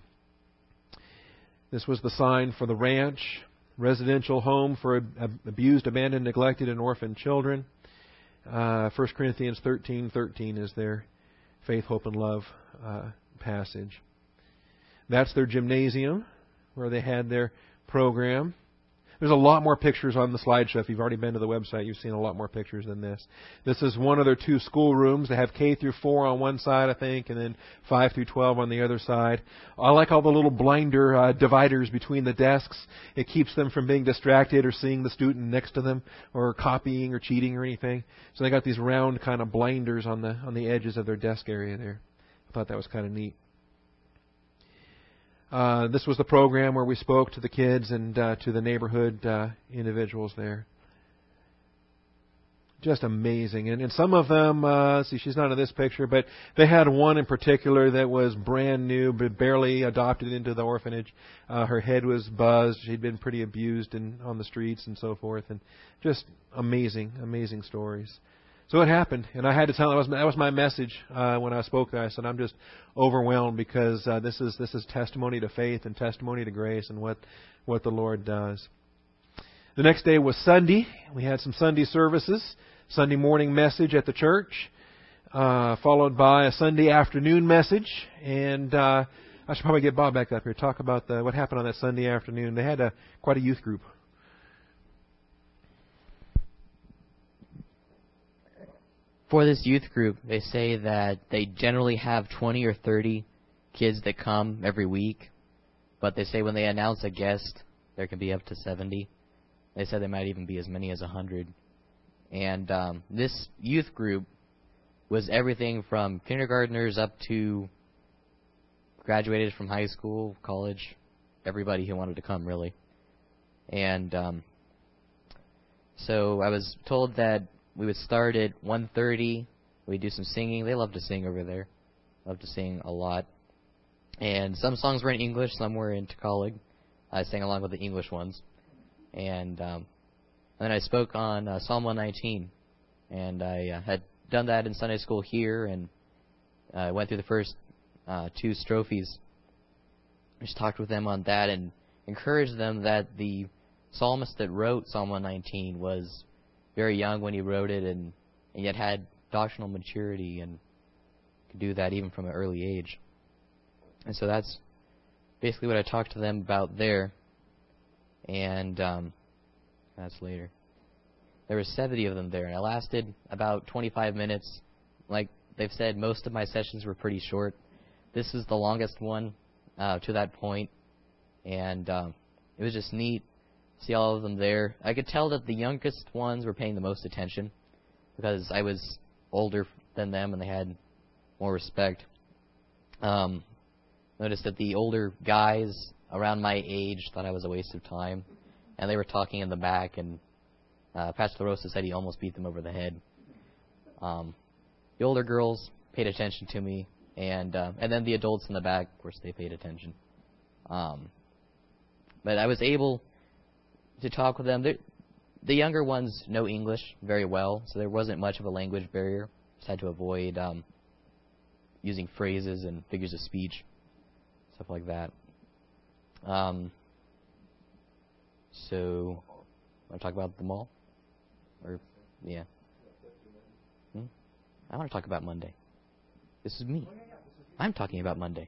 This was the sign for the ranch, residential home for abused, abandoned, neglected, and orphaned children. Uh, First Corinthians thirteen thirteen is their faith, hope, and love uh, passage. That's their gymnasium where they had their program. There's a lot more pictures on the slideshow. If you've already been to the website, you've seen a lot more pictures than this. This is one of their two school rooms. They have K through four on one side, I think, and then five through twelve on the other side. I like all the little blinder uh, dividers between the desks. It keeps them from being distracted or seeing the student next to them or copying or cheating or anything. So they got these round kind of blinders on the on the edges of their desk area there. I thought that was kind of neat. Uh, this was the program where we spoke to the kids and uh, to the neighborhood uh, individuals there. just amazing. And, and some of them, uh, see, she's not in this picture, but they had one in particular that was brand new, but barely adopted into the orphanage. Uh, her head was buzzed. She'd been pretty abused in, on the streets and so forth. And just amazing, amazing stories. So it happened, and I had to tell them, that was, that was my message uh, when I spoke. I said, I'm just overwhelmed because uh, this is this is testimony to faith and testimony to grace and what, what the Lord does. The next day was Sunday. We had some Sunday services, Sunday morning message at the church, uh, followed by a Sunday afternoon message. And uh, I should probably get Bob back up here, talk about the, what happened on that Sunday afternoon. They had a, quite a youth group.
For this youth group, they say that they generally have twenty or thirty kids that come every week. But they say when they announce a guest, there can be up to seventy. They said there might even be as many as one hundred. And um, this youth group was everything from kindergartners up to graduated from high school, college, everybody who wanted to come, really. And um, so I was told that we would start at one thirty. We'd do some singing. They love to sing over there. Love to sing a lot. And some songs were in English, some were in Tagalog. I sang along with the English ones. And, um, and then I spoke on uh, Psalm one nineteen. And I uh, had done that in Sunday school here, and I uh, went through the first uh, two strophes. I just talked with them on that and encouraged them that the psalmist that wrote Psalm one nineteen was very young when he wrote it, and, and yet had doctrinal maturity and could do that even from an early age. And so that's basically what I talked to them about there. And um, that's later. There were seventy of them there, and I lasted about twenty-five minutes. Like they've said, most of my sessions were pretty short. This is the longest one uh, to that point, and um, it was just neat to see all of them there. I could tell that the youngest ones were paying the most attention because I was older than them and they had more respect. Um, noticed that the older guys around my age thought I was a waste of time, and they were talking in the back, and uh, Pastor Rosa said he almost beat them over the head. Um, the older girls paid attention to me, and uh, and then the adults in the back, of course, they paid attention. Um, but I was able to talk with them. They're, the younger ones know English very well, so there wasn't much of a language barrier. Just had to avoid um, using phrases and figures of speech, stuff like that. Um, so, want to talk about the mall? Or, yeah. Hmm? I want to talk about Monday. This is me. I'm talking about Monday.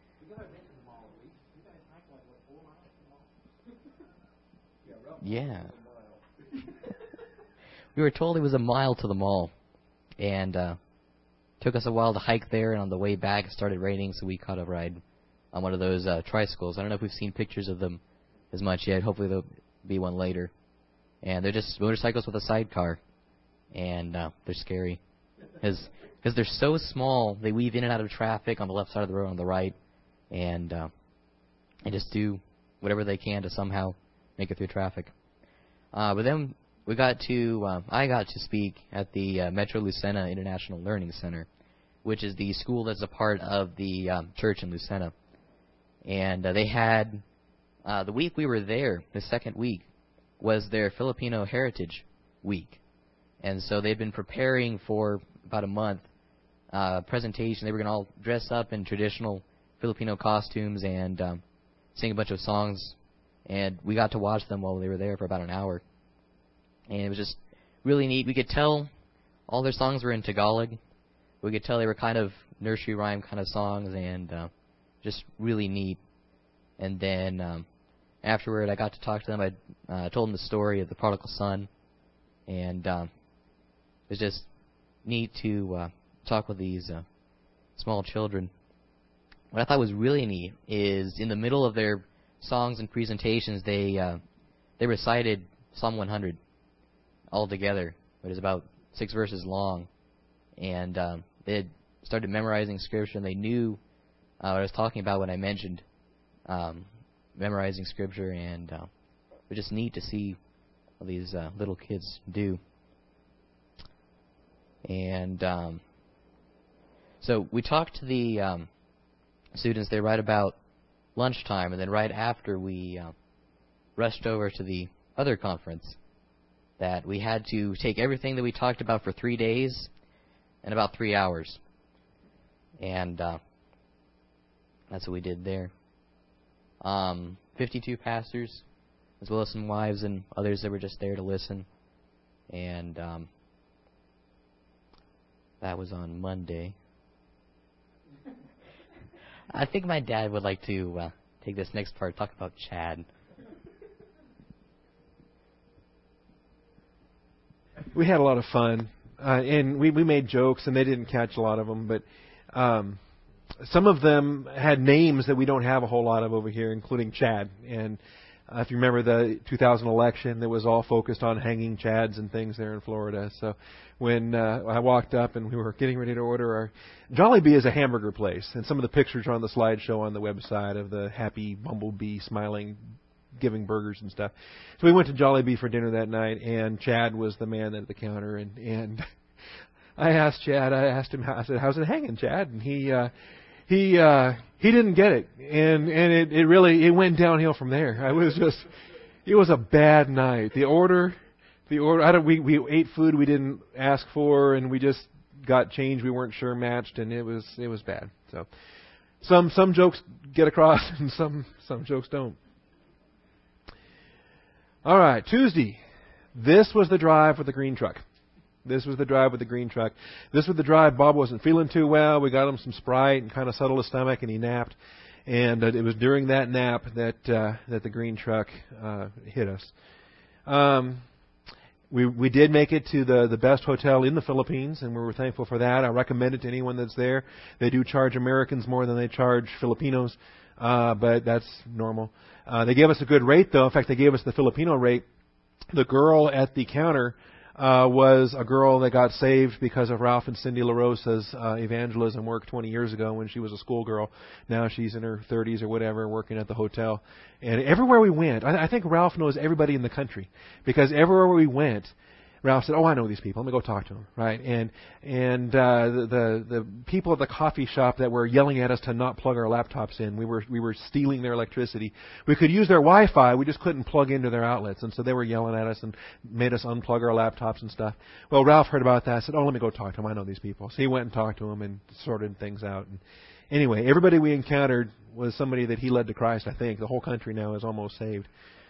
Yeah. We were told it was a mile to the mall, and uh, took us a while to hike there, and on the way back it started raining, so we caught a ride on one of those uh, tricycles. I don't know if we've seen pictures of them as much yet. Hopefully there'll be one later. And they're just motorcycles with a sidecar, and uh, they're scary because they're so small. They weave in and out of traffic on the left side of the road, on the right, and uh, they just do whatever they can to somehow make it through traffic. Uh, but then we got to, uh, I got to speak at the uh, Metro Lucena International Learning Center, which is the school that's a part of the um, church in Lucena. And uh, they had, uh, the week we were there, the second week, was their Filipino Heritage Week. And so they'd been preparing for about a month uh, presentation. They were going to all dress up in traditional Filipino costumes and um, sing a bunch of songs. And we got to watch them while they were there for about an hour. And it was just really neat. We could tell all their songs were in Tagalog. We could tell they were kind of nursery rhyme kind of songs, and uh, just really neat. And then um, afterward, I got to talk to them. I uh, told them the story of the prodigal son, and um, it was just neat to uh, talk with these uh, small children. What I thought was really neat is in the middle of their songs and presentations, they uh, they recited Psalm one hundred all together. It was about six verses long, and um, they had started memorizing Scripture, and they knew uh, what I was talking about when I mentioned um, memorizing Scripture, and uh, it was just neat to see what these uh, little kids do. And um, so we talked to the um, students there right about lunchtime, and then right after we uh, rushed over to the other conference, that we had to take everything that we talked about for three days in about three hours. And uh, that's what we did there. Um, fifty-two pastors, as well as some wives and others that were just there to listen. And um, that was on Monday. I think my dad would like to uh, take this next part, talk about Chad.
We had a lot of fun, uh, and we, we made jokes, and they didn't catch a lot of them, but um, some of them had names that we don't have a whole lot of over here, including Chad. And uh, if you remember the two thousand election, that was all focused on hanging Chads and things there in Florida. So when uh, I walked up and we were getting ready to order our... Jollibee is a hamburger place, and some of the pictures are on the slideshow on the website of the happy bumblebee smiling, giving burgers and stuff. So we went to Jollibee for dinner that night, and Chad was the man at the counter, and, and I asked Chad, I asked him, I said, how's it hanging, Chad? And he uh, he uh, he didn't get it, and and it, it really it went downhill from there. I was just, it was a bad night. The order, the order. I don't. We we ate food we didn't ask for, and we just got change we weren't sure matched, and it was it was bad. So some some jokes get across, and some some jokes don't. All right, Tuesday. This was the drive with the green truck. This was the drive with the green truck. This was the drive. Bob wasn't feeling too well. We got him some Sprite and kind of settled his stomach, and he napped. And uh, it was during that nap that uh, that the green truck uh, hit us. Um, we we did make it to the the best hotel in the Philippines, and we were thankful for that. I recommend it to anyone that's there. They do charge Americans more than they charge Filipinos, uh, but that's normal. Uh, they gave us a good rate, though. In fact, they gave us the Filipino rate. The girl at the counter uh, was a girl that got saved because of Ralph and Cindy LaRosa's uh, evangelism work twenty years ago when she was a schoolgirl. Now she's in her thirties or whatever, working at the hotel. And everywhere we went, I, I think Ralph knows everybody in the country, because everywhere we went, Ralph said, "Oh, I know these people. Let me go talk to them." Right? And and uh, the, the the people at the coffee shop that were yelling at us to not plug our laptops in, we were we were stealing their electricity. We could use their Wi-Fi, we just couldn't plug into their outlets, and so they were yelling at us and made us unplug our laptops and stuff. Well, Ralph heard about that. Said, "Oh, let me go talk to them. I know these people." So he went and talked to them and sorted things out. And anyway, everybody we encountered was somebody that he led to Christ. I think the whole country now is almost saved.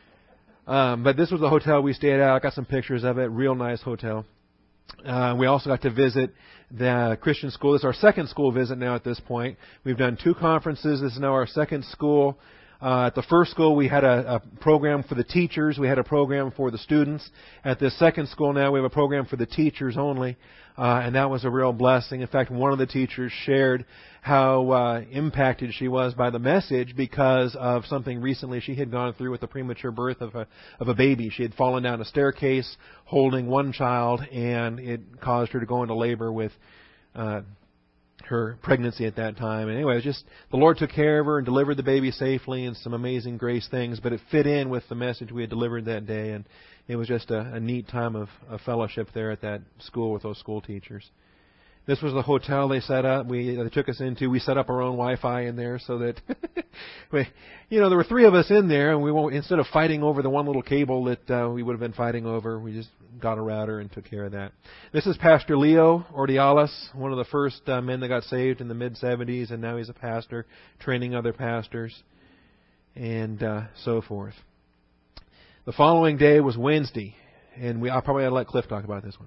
Um, but this was the hotel we stayed at. I got some pictures of it. Real nice hotel. Uh, we also got to visit the Christian school. This is our second school visit now at this point. We've done two conferences. This is now our second school. Uh, at the first school, we had a, a program for the teachers. We had a program for the students. At this second school now, we have a program for the teachers only. Uh, and that was a real blessing. In fact, one of the teachers shared how uh, impacted she was by the message because of something recently she had gone through with the premature birth of a of a baby. She had fallen down a staircase holding one child, and it caused her to go into labor with uh, her pregnancy at that time. And anyway, it was just the Lord took care of her and delivered the baby safely, and some amazing grace things. But it fit in with the message we had delivered that day, and it was just a, a neat time of, of fellowship there at that school with those school teachers. This was the hotel they set up. We they took us into. We set up our own Wi-Fi in there so that we, you know, there were three of us in there, and we won't, instead of fighting over the one little cable that uh, we would have been fighting over, we just got a router and took care of that. This is Pastor Leo Ordiales, one of the first uh, men that got saved in the mid seventies, and now he's a pastor, training other pastors, and uh, so forth. The following day was Wednesday, and we I probably ought to let Cliff talk about this one.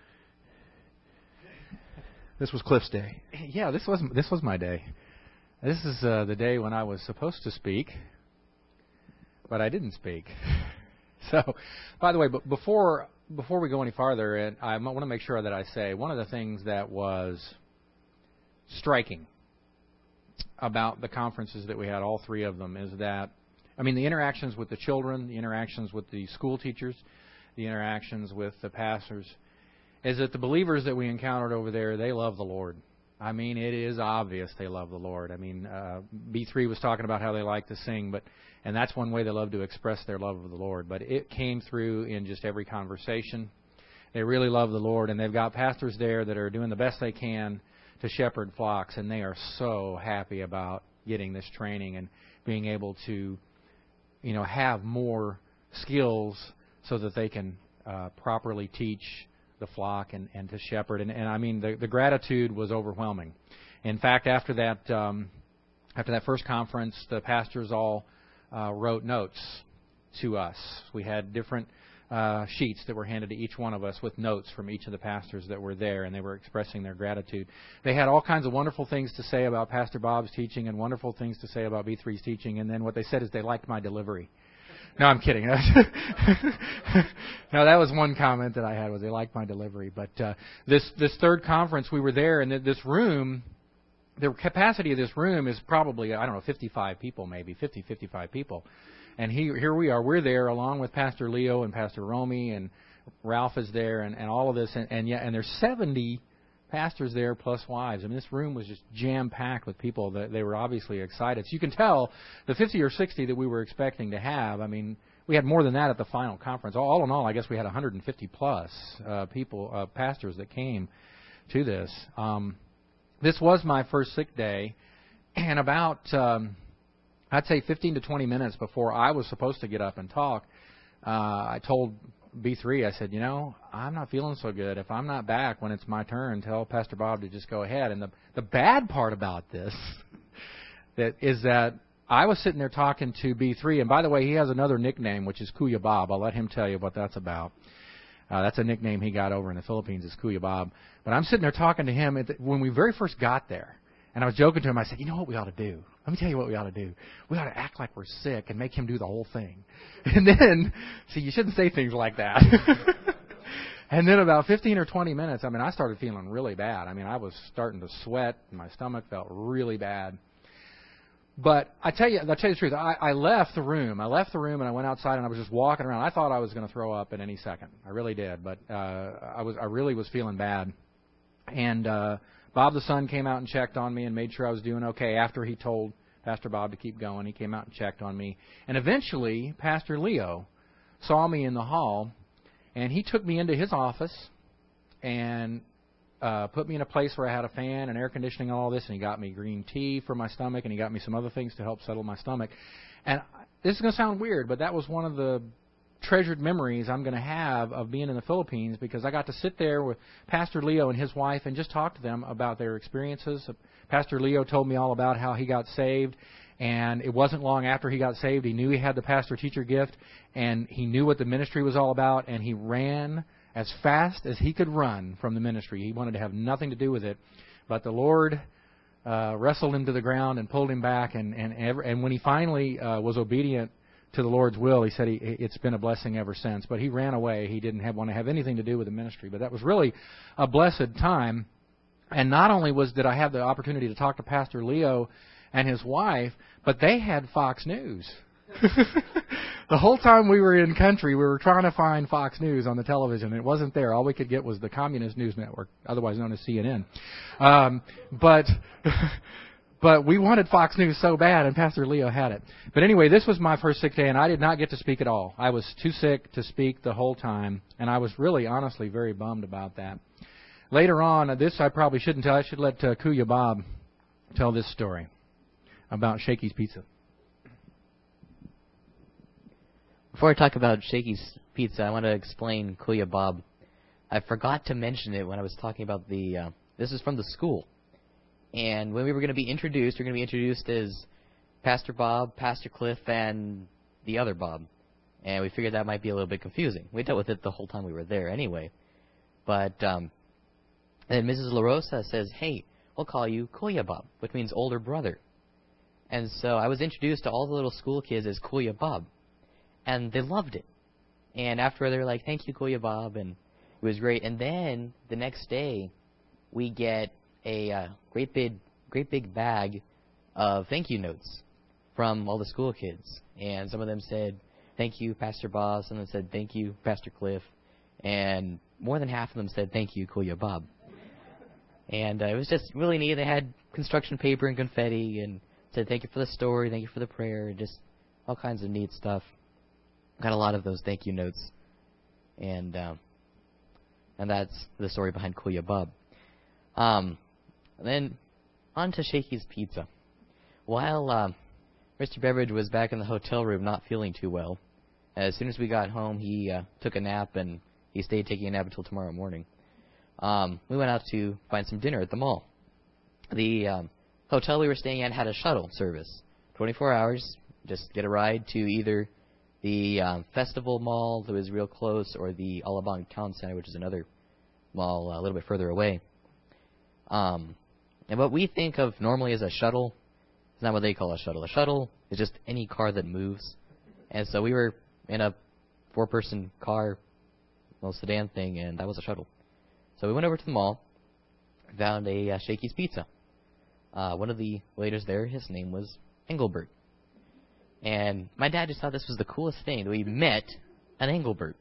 This was Cliff's day.
Yeah, this was this was my day. This is uh, the day when I was supposed to speak, but I didn't speak. So, by the way, but before before we go any farther, and I want to make sure that I say one of the things that was striking about the conferences that we had, all three of them, is that I mean the interactions with the children, the interactions with the school teachers, the interactions with the pastors, is that the believers that we encountered over there, they love the Lord. I mean, it is obvious they love the Lord. I mean, uh, B three was talking about how they like to sing, but and that's one way they love to express their love of the Lord. But it came through in just every conversation. They really love the Lord, and they've got pastors there that are doing the best they can to shepherd flocks, and they are so happy about getting this training and being able to, you know, have more skills so that they can uh, properly teach the flock and, and to shepherd. And, and I mean, the, the gratitude was overwhelming. In fact, after that, um, after that first conference, the pastors all uh, wrote notes to us. We had different uh, sheets that were handed to each one of us with notes from each of the pastors that were there, and they were expressing their gratitude. They had all kinds of wonderful things to say about Pastor Bob's teaching and wonderful things to say about B three's teaching, and then what they said is they liked my delivery. No, I'm kidding. No, that was one comment that I had, was they liked my delivery. But uh, this this third conference, we were there, and this room, the capacity of this room is probably, I don't know, fifty-five people maybe, fifty, fifty-five people. And he, here we are. We're there along with Pastor Leo and Pastor Romy, and Ralph is there, and, and all of this. And, and, yeah, and there's seventy pastors there plus wives. I mean, this room was just jam-packed with people. That they were obviously excited. So you can tell the fifty or sixty that we were expecting to have, I mean, we had more than that at the final conference. All in all, I guess we had one hundred fifty plus uh, people, uh, pastors that came to this. Um, this was my first sick day, and about... Um, I'd say fifteen to twenty minutes before I was supposed to get up and talk, uh, I told B three, I said, you know, I'm not feeling so good. If I'm not back when it's my turn, tell Pastor Bob to just go ahead. And the the bad part about this that is that I was sitting there talking to B three, and by the way, he has another nickname, which is Kuya Bob. I'll let him tell you what that's about. Uh, that's a nickname he got over in the Philippines, is Kuya Bob. But I'm sitting there talking to him at the, when we very first got there. And I was joking to him. I said, you know what we ought to do? Let me tell you what we ought to do. We ought to act like we're sick and make him do the whole thing. And then, see, you shouldn't say things like that. And then about fifteen or twenty minutes, I mean, I started feeling really bad. I mean, I was starting to sweat, and my stomach felt really bad. But I tell you, I'll tell you the truth. I, I left the room. I left the room, and I went outside, and I was just walking around. I thought I was going to throw up at any second. I really did. But uh, I was, I really was feeling bad. And uh, Bob the son came out and checked on me and made sure I was doing okay after he told Pastor Bob to keep going. He came out and checked on me. And eventually, Pastor Leo saw me in the hall, and he took me into his office and uh, put me in a place where I had a fan and air conditioning and all this, and he got me green tea for my stomach, and he got me some other things to help settle my stomach. And this is going to sound weird, but that was one of the treasured memories I'm going to have of being in the Philippines, because I got to sit there with Pastor Leo and his wife and just talk to them about their experiences. Pastor Leo told me all about how he got saved, and it wasn't long after he got saved. He knew he had the pastor-teacher gift, and he knew what the ministry was all about, and he ran as fast as he could run from the ministry. He wanted to have nothing to do with it, but the Lord uh, wrestled him to the ground and pulled him back, and and, ever, and when he finally uh, was obedient to the Lord's will, he said he, it's been a blessing ever since. But he ran away. He didn't have, want to have anything to do with the ministry. But that was really a blessed time. And not only was did I have the opportunity to talk to Pastor Leo and his wife, but they had Fox News. The whole time we were in country, we were trying to find Fox News on the television. It wasn't there. All we could get was the Communist News Network, otherwise known as C N N. Um, but... But we wanted Fox News so bad, and Pastor Leo had it. But anyway, this was my first sick day, and I did not get to speak at all. I was too sick to speak the whole time, and I was really, honestly, very bummed about that. Later on, this I probably shouldn't tell. I should let uh, Kuya Bob tell this story about Shakey's Pizza.
Before I talk about Shakey's Pizza, I want to explain Kuya Bob. I forgot to mention it when I was talking about the... Uh, this is from the school. And when we were going to be introduced, we were going to be introduced as Pastor Bob, Pastor Cliff, and the other Bob. And we figured that might be a little bit confusing. We dealt with it the whole time we were there anyway. But um, then Missus LaRosa says, hey, we'll call you Kuya Bob, which means older brother. And so I was introduced to all the little school kids as Kuya Bob. And they loved it. And after they were like, thank you, Kuya Bob, and it was great. And then the next day, we get a uh, great big, great big bag of thank you notes from all the school kids. And some of them said, thank you, Pastor Bob. Some of them said, thank you, Pastor Cliff. And more than half of them said, thank you, Kuya Bob. And uh, it was just really neat. They had construction paper and confetti and said, thank you for the story, thank you for the prayer, and just all kinds of neat stuff. Got a lot of those thank you notes. And um, And that's the story behind Kuya Bub. Um, then on to Shakey's Pizza. While um, Mister Beveridge was back in the hotel room not feeling too well, as soon as we got home, he uh, took a nap, and he stayed taking a nap until tomorrow morning. Um, we went out to find some dinner at the mall. The um, hotel we were staying at had a shuttle service, twenty-four hours. Just get a ride to either the um, Festival Mall that was real close, or the Alabang Town Center, which is another mall uh, a little bit further away. Um, and what we think of normally as a shuttle is not what they call a shuttle. A shuttle is just any car that moves. And so we were in a four-person car, little sedan thing, and that was a shuttle. So we went over to the mall, found a uh, Shakey's Pizza. Uh, one of the waiters there, his name was Engelbert. And my dad just thought this was the coolest thing, that we met an Engelbert.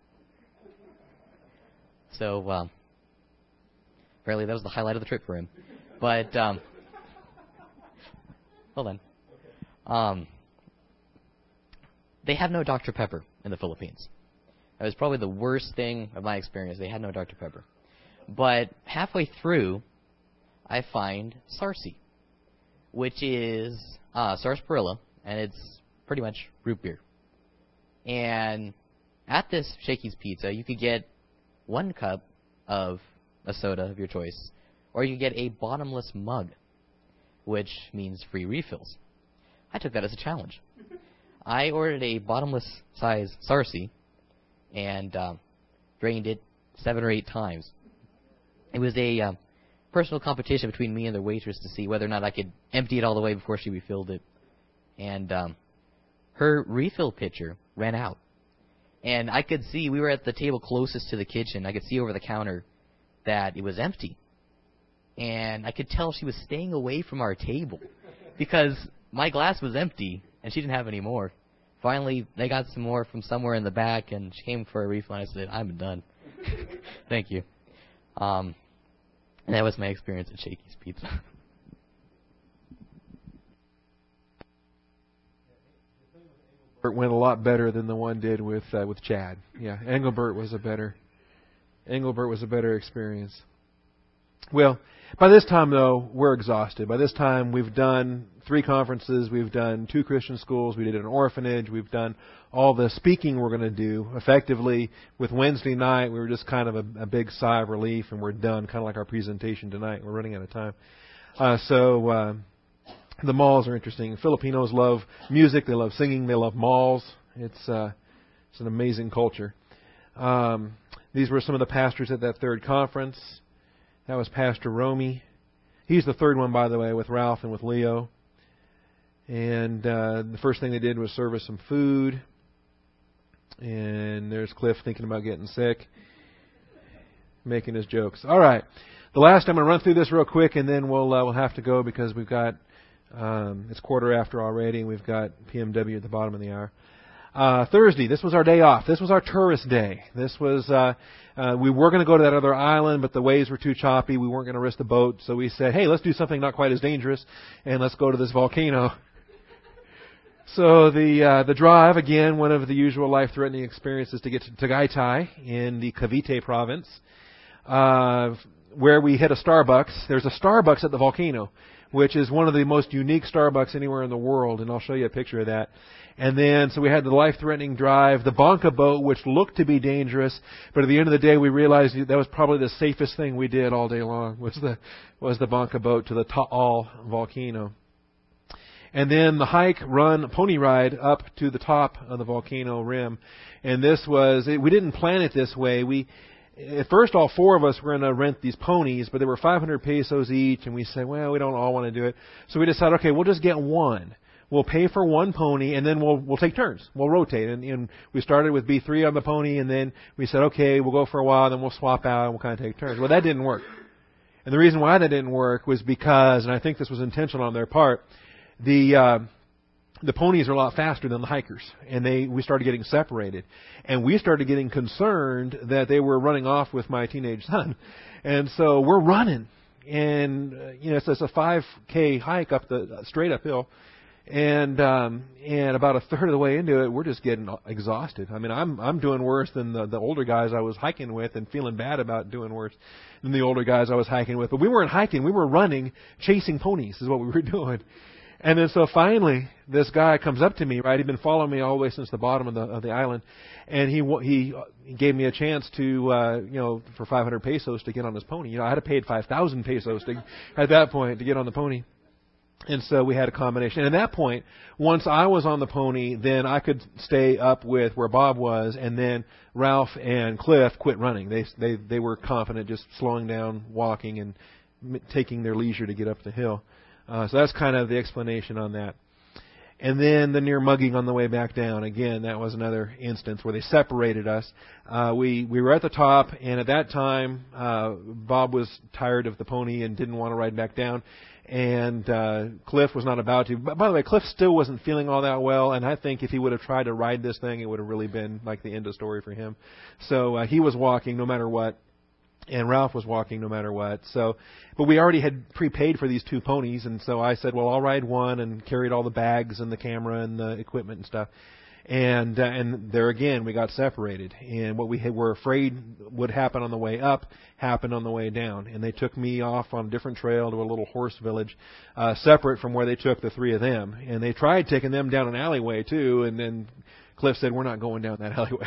So, um, apparently that was the highlight of the trip for him. But, um, hold on. Um, they have no Doctor Pepper in the Philippines. That was probably the worst thing of my experience. They had no Doctor Pepper. But halfway through, I find Sarsi, which is uh, sarsaparilla, and it's pretty much root beer. And at this Shakey's Pizza, you could get one cup of a soda of your choice, or you could get a bottomless mug, which means free refills. I took that as a challenge. I ordered a bottomless size Sarsi and um, drained it seven or eight times. It was a uh, personal competition between me and the waitress to see whether or not I could empty it all the way before she refilled it. And um, her refill pitcher ran out. And I could see, we were at the table closest to the kitchen, I could see over the counter that it was empty. And I could tell she was staying away from our table because my glass was empty and she didn't have any more. Finally, they got some more from somewhere in the back, and she came for a refill, and I said, I'm done. Thank you. Um, and that was my experience at Shakey's Pizza.
It went a lot better than the one did with uh, with Chad. Yeah, Engelbert was a better Engelbert was a better experience. Well, by this time though, we're exhausted. By this time, we've done three conferences, we've done two Christian schools, we did an orphanage, we've done all the speaking we're going to do. Effectively, with Wednesday night, we were just kind of a, a big sigh of relief, and we're done, kind of like our presentation tonight. We're running out of time. Uh, so. Uh, The malls are interesting. Filipinos love music. They love singing. They love malls. It's uh, it's an amazing culture. Um, these were some of the pastors at that third conference. That was Pastor Romy. He's the third one, by the way, with Ralph and with Leo. And uh, the first thing they did was serve us some food. And there's Cliff thinking about getting sick, making his jokes. All right. The last, I'm going to run through this real quick, and then we'll uh, we'll have to go because we've got Um, it's quarter after already, and we've got P M W at the bottom of the hour. Uh, Thursday, this was our day off. This was our tourist day. This was, uh, uh, we were going to go to that other island, but the waves were too choppy. We weren't going to risk the boat, so we said, hey, let's do something not quite as dangerous, and let's go to this volcano. So the uh, the drive, again, one of the usual life-threatening experiences to get to Tagaytay in the Cavite province, uh, where we hit a Starbucks. There's a Starbucks at the volcano, which is one of the most unique Starbucks anywhere in the world, and I'll show you a picture of that. And then, so we had the life-threatening drive, the Banca boat, which looked to be dangerous, but at the end of the day, we realized that was probably the safest thing we did all day long, was the was the Banca boat to the Taal volcano. And then the hike, run, pony ride up to the top of the volcano rim. And this was, we didn't plan it this way. We At first, all four of us were going to rent these ponies, but they were five hundred pesos each, and we said, well, we don't all want to do it. So we decided, okay, we'll just get one. We'll pay for one pony, and then we'll we'll take turns. We'll rotate. And, and we started with B three on the pony, and then we said, okay, we'll go for a while, then we'll swap out, and we'll kind of take turns. Well, that didn't work. And the reason why that didn't work was because, and I think this was intentional on their part, the... Uh, The ponies are a lot faster than the hikers, and they we started getting separated, and we started getting concerned that they were running off with my teenage son, and so we're running, and uh, you know it's, it's a five K hike up the uh, straight uphill, And um, and about a third of the way into it, we're just getting exhausted. I mean, I'm I'm doing worse than the, the older guys I was hiking with, and feeling bad about doing worse than the older guys I was hiking with. But we weren't hiking; we were running, chasing ponies, is what we were doing. And then so finally, this guy comes up to me. Right, he'd been following me all the way since the bottom of the of the island, and he he he gave me a chance to uh, you know for five hundred pesos to get on his pony. You know, I had to pay five thousand pesos to, at that point to get on the pony. And so we had a combination. And at that point, once I was on the pony, then I could stay up with where Bob was, and then Ralph and Cliff quit running. They they they were confident, just slowing down, walking, and m- taking their leisure to get up the hill. Uh, so that's kind of the explanation on that. And then the near mugging on the way back down. Again, that was another instance where they separated us. Uh, we we were at the top, and at that time, uh, Bob was tired of the pony and didn't want to ride back down. And uh, Cliff was not about to. But by the way, Cliff still wasn't feeling all that well, and I think if he would have tried to ride this thing, it would have really been like the end of story for him. So uh, he was walking no matter what, and Ralph was walking no matter what. So, but we already had prepaid for these two ponies, and so I said, well, I'll ride one, and carried all the bags and the camera and the equipment and stuff. And uh, and there again, we got separated. And what we had, were afraid would happen on the way up happened on the way down. And they took me off on a different trail to a little horse village, uh, separate from where they took the three of them. And they tried taking them down an alleyway too. And then Cliff said, we're not going down that alleyway.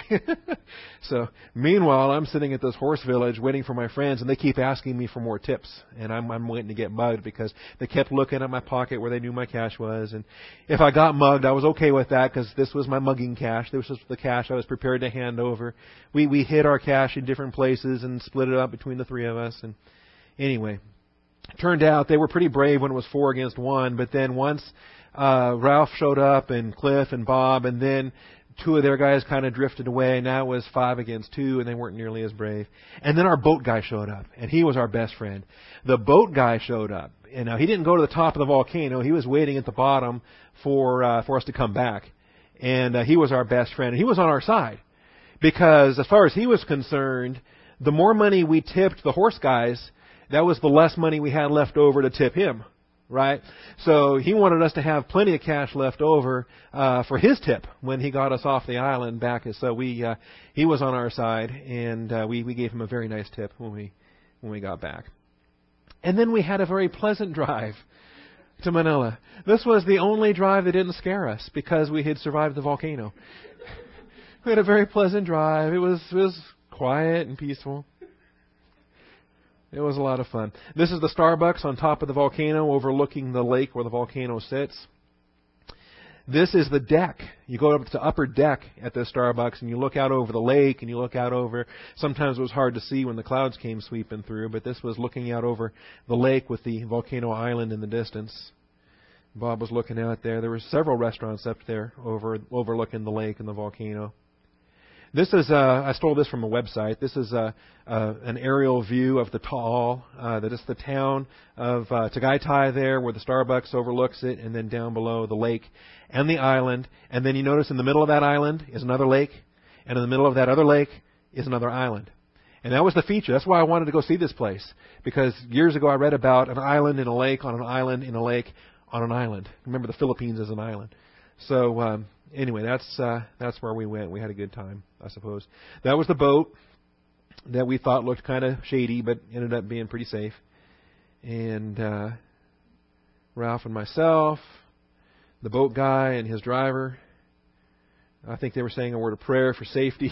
So meanwhile, I'm sitting at this horse village waiting for my friends, and they keep asking me for more tips. And I'm, I'm waiting to get mugged because they kept looking at my pocket where they knew my cash was. And if I got mugged, I was okay with that because this was my mugging cash. This was the cash I was prepared to hand over. We, we hid our cash in different places and split it up between the three of us. And anyway, it turned out they were pretty brave when it was four against one. But then once uh, Ralph showed up and Cliff and Bob, and then two of their guys kind of drifted away. Now it was five against two, and they weren't nearly as brave. And then our boat guy showed up, and he was our best friend. The boat guy showed up, and now he didn't go to the top of the volcano. He was waiting at the bottom for uh, for us to come back. And uh, he was our best friend. And he was on our side because, as far as he was concerned, the more money we tipped the horse guys, that was the less money we had left over to tip him. Right? So he wanted us to have plenty of cash left over uh, for his tip when he got us off the island back. So we uh, he was on our side, and uh, we we gave him a very nice tip when we when we got back. And then we had a very pleasant drive to Manila. This was the only drive that didn't scare us because we had survived the volcano. We had a very pleasant drive. It was it was quiet and peaceful. It was a lot of fun. This is the Starbucks on top of the volcano overlooking the lake where the volcano sits. This is the deck. You go up to the upper deck at the Starbucks and you look out over the lake and you look out over. Sometimes it was hard to see when the clouds came sweeping through, but this was looking out over the lake with the volcano island in the distance. Bob was looking out there. There were several restaurants up there over overlooking the lake and the volcano. This is, uh, I stole this from a website. This is uh, uh, an aerial view of the Taal. Uh, that is the town of uh, Tagaytay there where the Starbucks overlooks it, and then down below the lake and the island. And then you notice in the middle of that island is another lake, and in the middle of that other lake is another island. And that was the feature. That's why I wanted to go see this place, because years ago I read about an island in a lake on an island in a lake on an island. Remember, the Philippines is an island. So um, anyway, that's uh, that's where we went. We had a good time, I suppose. That was the boat that we thought looked kind of shady, but ended up being pretty safe. And uh, Ralph and myself, the boat guy and his driver, I think they were saying a word of prayer for safety.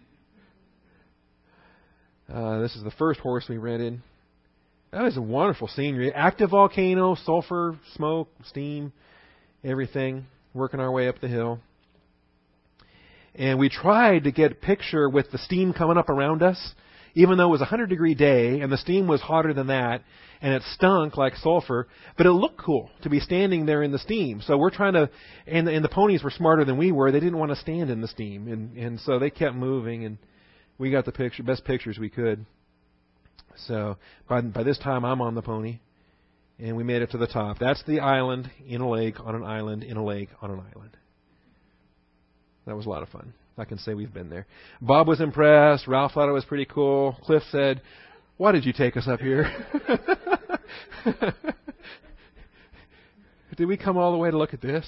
Uh, this is the first horse we rented. That was a wonderful scenery. Active volcano, sulfur, smoke, steam, everything. Working our way up the hill. And we tried to get a picture with the steam coming up around us, even though it was a one hundred degree day and the steam was hotter than that and it stunk like sulfur, but it looked cool to be standing there in the steam. So we're trying to, and the, and the ponies were smarter than we were. They didn't want to stand in the steam, and, and so they kept moving, and we got the picture, best pictures we could. So by, by this time I'm on the pony. And we made it to the top. That's the island in a lake, on an island, in a lake, on an island. That was a lot of fun. I can say we've been there. Bob was impressed. Ralph thought it was pretty cool. Cliff said, "Why did you take us up here?" did we come all the way to look at this?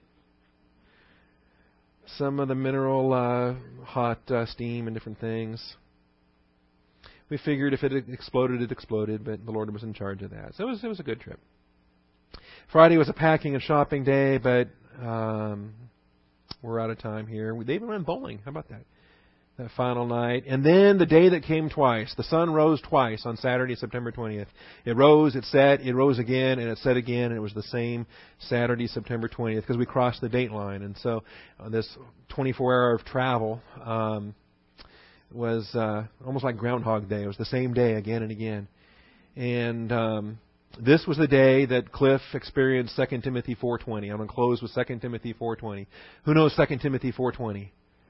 Some of the mineral uh, hot uh, steam and different things. We figured if it exploded, it exploded, but the Lord was in charge of that. So it was, it was a good trip. Friday was a packing and shopping day, but um, we're out of time here. They even went bowling. How about that? That final night. And then the day that came twice. The sun rose twice on Saturday, September twentieth. It rose, it set, it rose again, and it set again. And it was the same Saturday, September twentieth, because we crossed the date line. And so uh, this twenty-four hour of travel um, was uh, almost like Groundhog Day. It was the same day again and again. And um, this was the day that Cliff experienced Second Timothy four twenty. I'm going to close with Second Timothy four twenty. Who knows Second Timothy four twenty?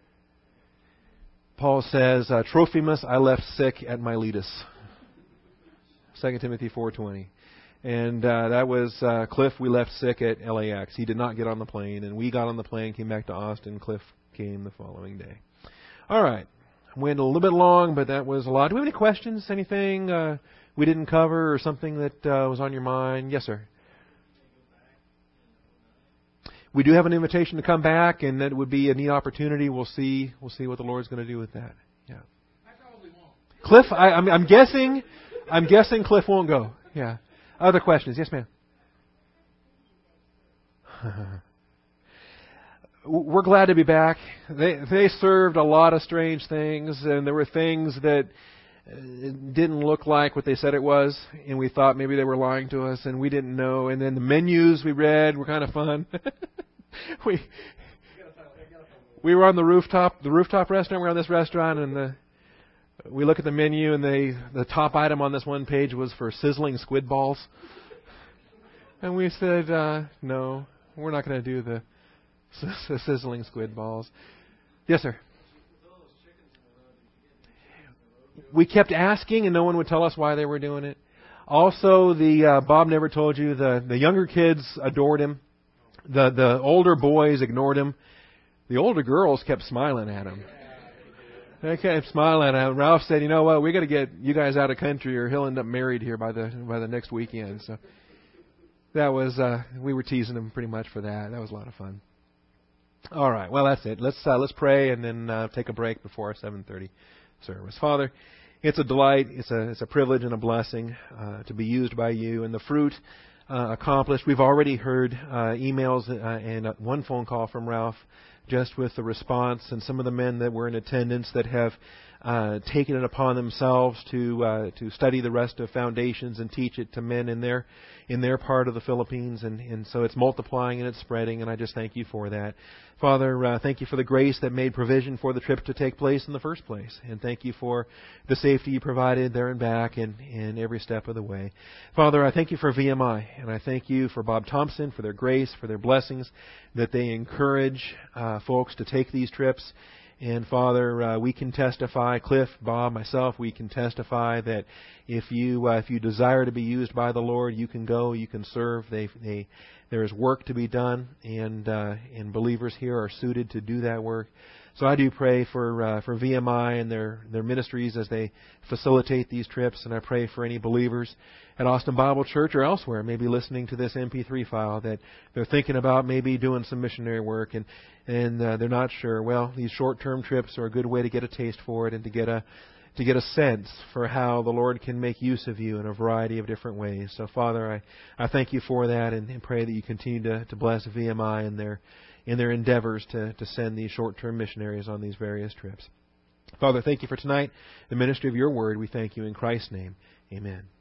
Paul says, uh, Trophimus I left sick at Miletus. Second Timothy four twenty. And uh, that was uh, Cliff we left sick at L A X. He did not get on the plane. And we got on the plane, came back to Austin. Cliff came the following day. All right. Went a little bit long, but that was a lot. Do we have any questions? Anything uh, we didn't cover or something that uh, was on your mind? Yes, sir. We do have an invitation to come back, and that would be a neat opportunity. We'll see. We'll see what the Lord's going to do with that. Yeah.
I probably won't.
Cliff, I, I'm, I'm guessing. I'm guessing Cliff won't go. Yeah. Other questions? Yes, ma'am. We're glad to be back. They they served a lot of strange things, and there were things that didn't look like what they said it was, and we thought maybe they were lying to us, and we didn't know. And then the menus we read were kind of fun. we we were on the rooftop, the rooftop restaurant. We were on this restaurant, and the, we look at the menu, and they the top item on this one page was for sizzling squid balls. And we said, uh, no, we're not going to do the, the sizzling squid balls. Yes, sir. We kept asking, and no one would tell us why they were doing it. Also, the uh, Bob never told you, the, the younger kids adored him. The the older boys ignored him. The older girls kept smiling at him. They kept smiling at him. Ralph said, you know what, we got to get you guys out of country or he'll end up married here by the by the next weekend. So that was, uh, we were teasing him pretty much for that. That was a lot of fun. All right, well, that's it. Let's uh, let's pray and then uh, take a break before our seven thirty service. Father, it's a delight, it's a it's a privilege and a blessing uh, to be used by you, and the fruit uh, accomplished. We've already heard uh, emails uh, and uh, one phone call from Ralph, just with the response, and some of the men that were in attendance that have uh, taken it upon themselves to uh, to study the rest of Foundations and teach it to men in their in their part of the Philippines, and, and so it's multiplying and it's spreading, and I just thank you for that. Father, uh, thank you for the grace that made provision for the trip to take place in the first place, and thank you for the safety you provided there and back and, and every step of the way. Father, I thank you for V M I, and I thank you for Bob Thompson, for their grace, for their blessings, that they encourage uh, folks to take these trips. And Father, uh, we can testify, Cliff, Bob, myself, we can testify that if you uh, if you desire to be used by the Lord, you can go, you can serve. They they there is work to be done, and uh, and believers here are suited to do that work. So I do pray for uh, for V M I and their their ministries as they facilitate these trips, and I pray for any believers at Austin Bible Church or elsewhere, maybe listening to this M P three file, that they're thinking about maybe doing some missionary work, and and uh, they're not sure. Well, these short-term trips are a good way to get a taste for it and to get a to get a sense for how the Lord can make use of you in a variety of different ways. So, Father, I, I thank you for that, and, and pray that you continue to, to bless V M I and their in their endeavors to, to send these short-term missionaries on these various trips. Father, thank you for tonight, the ministry of your word. We thank you in Christ's name. Amen.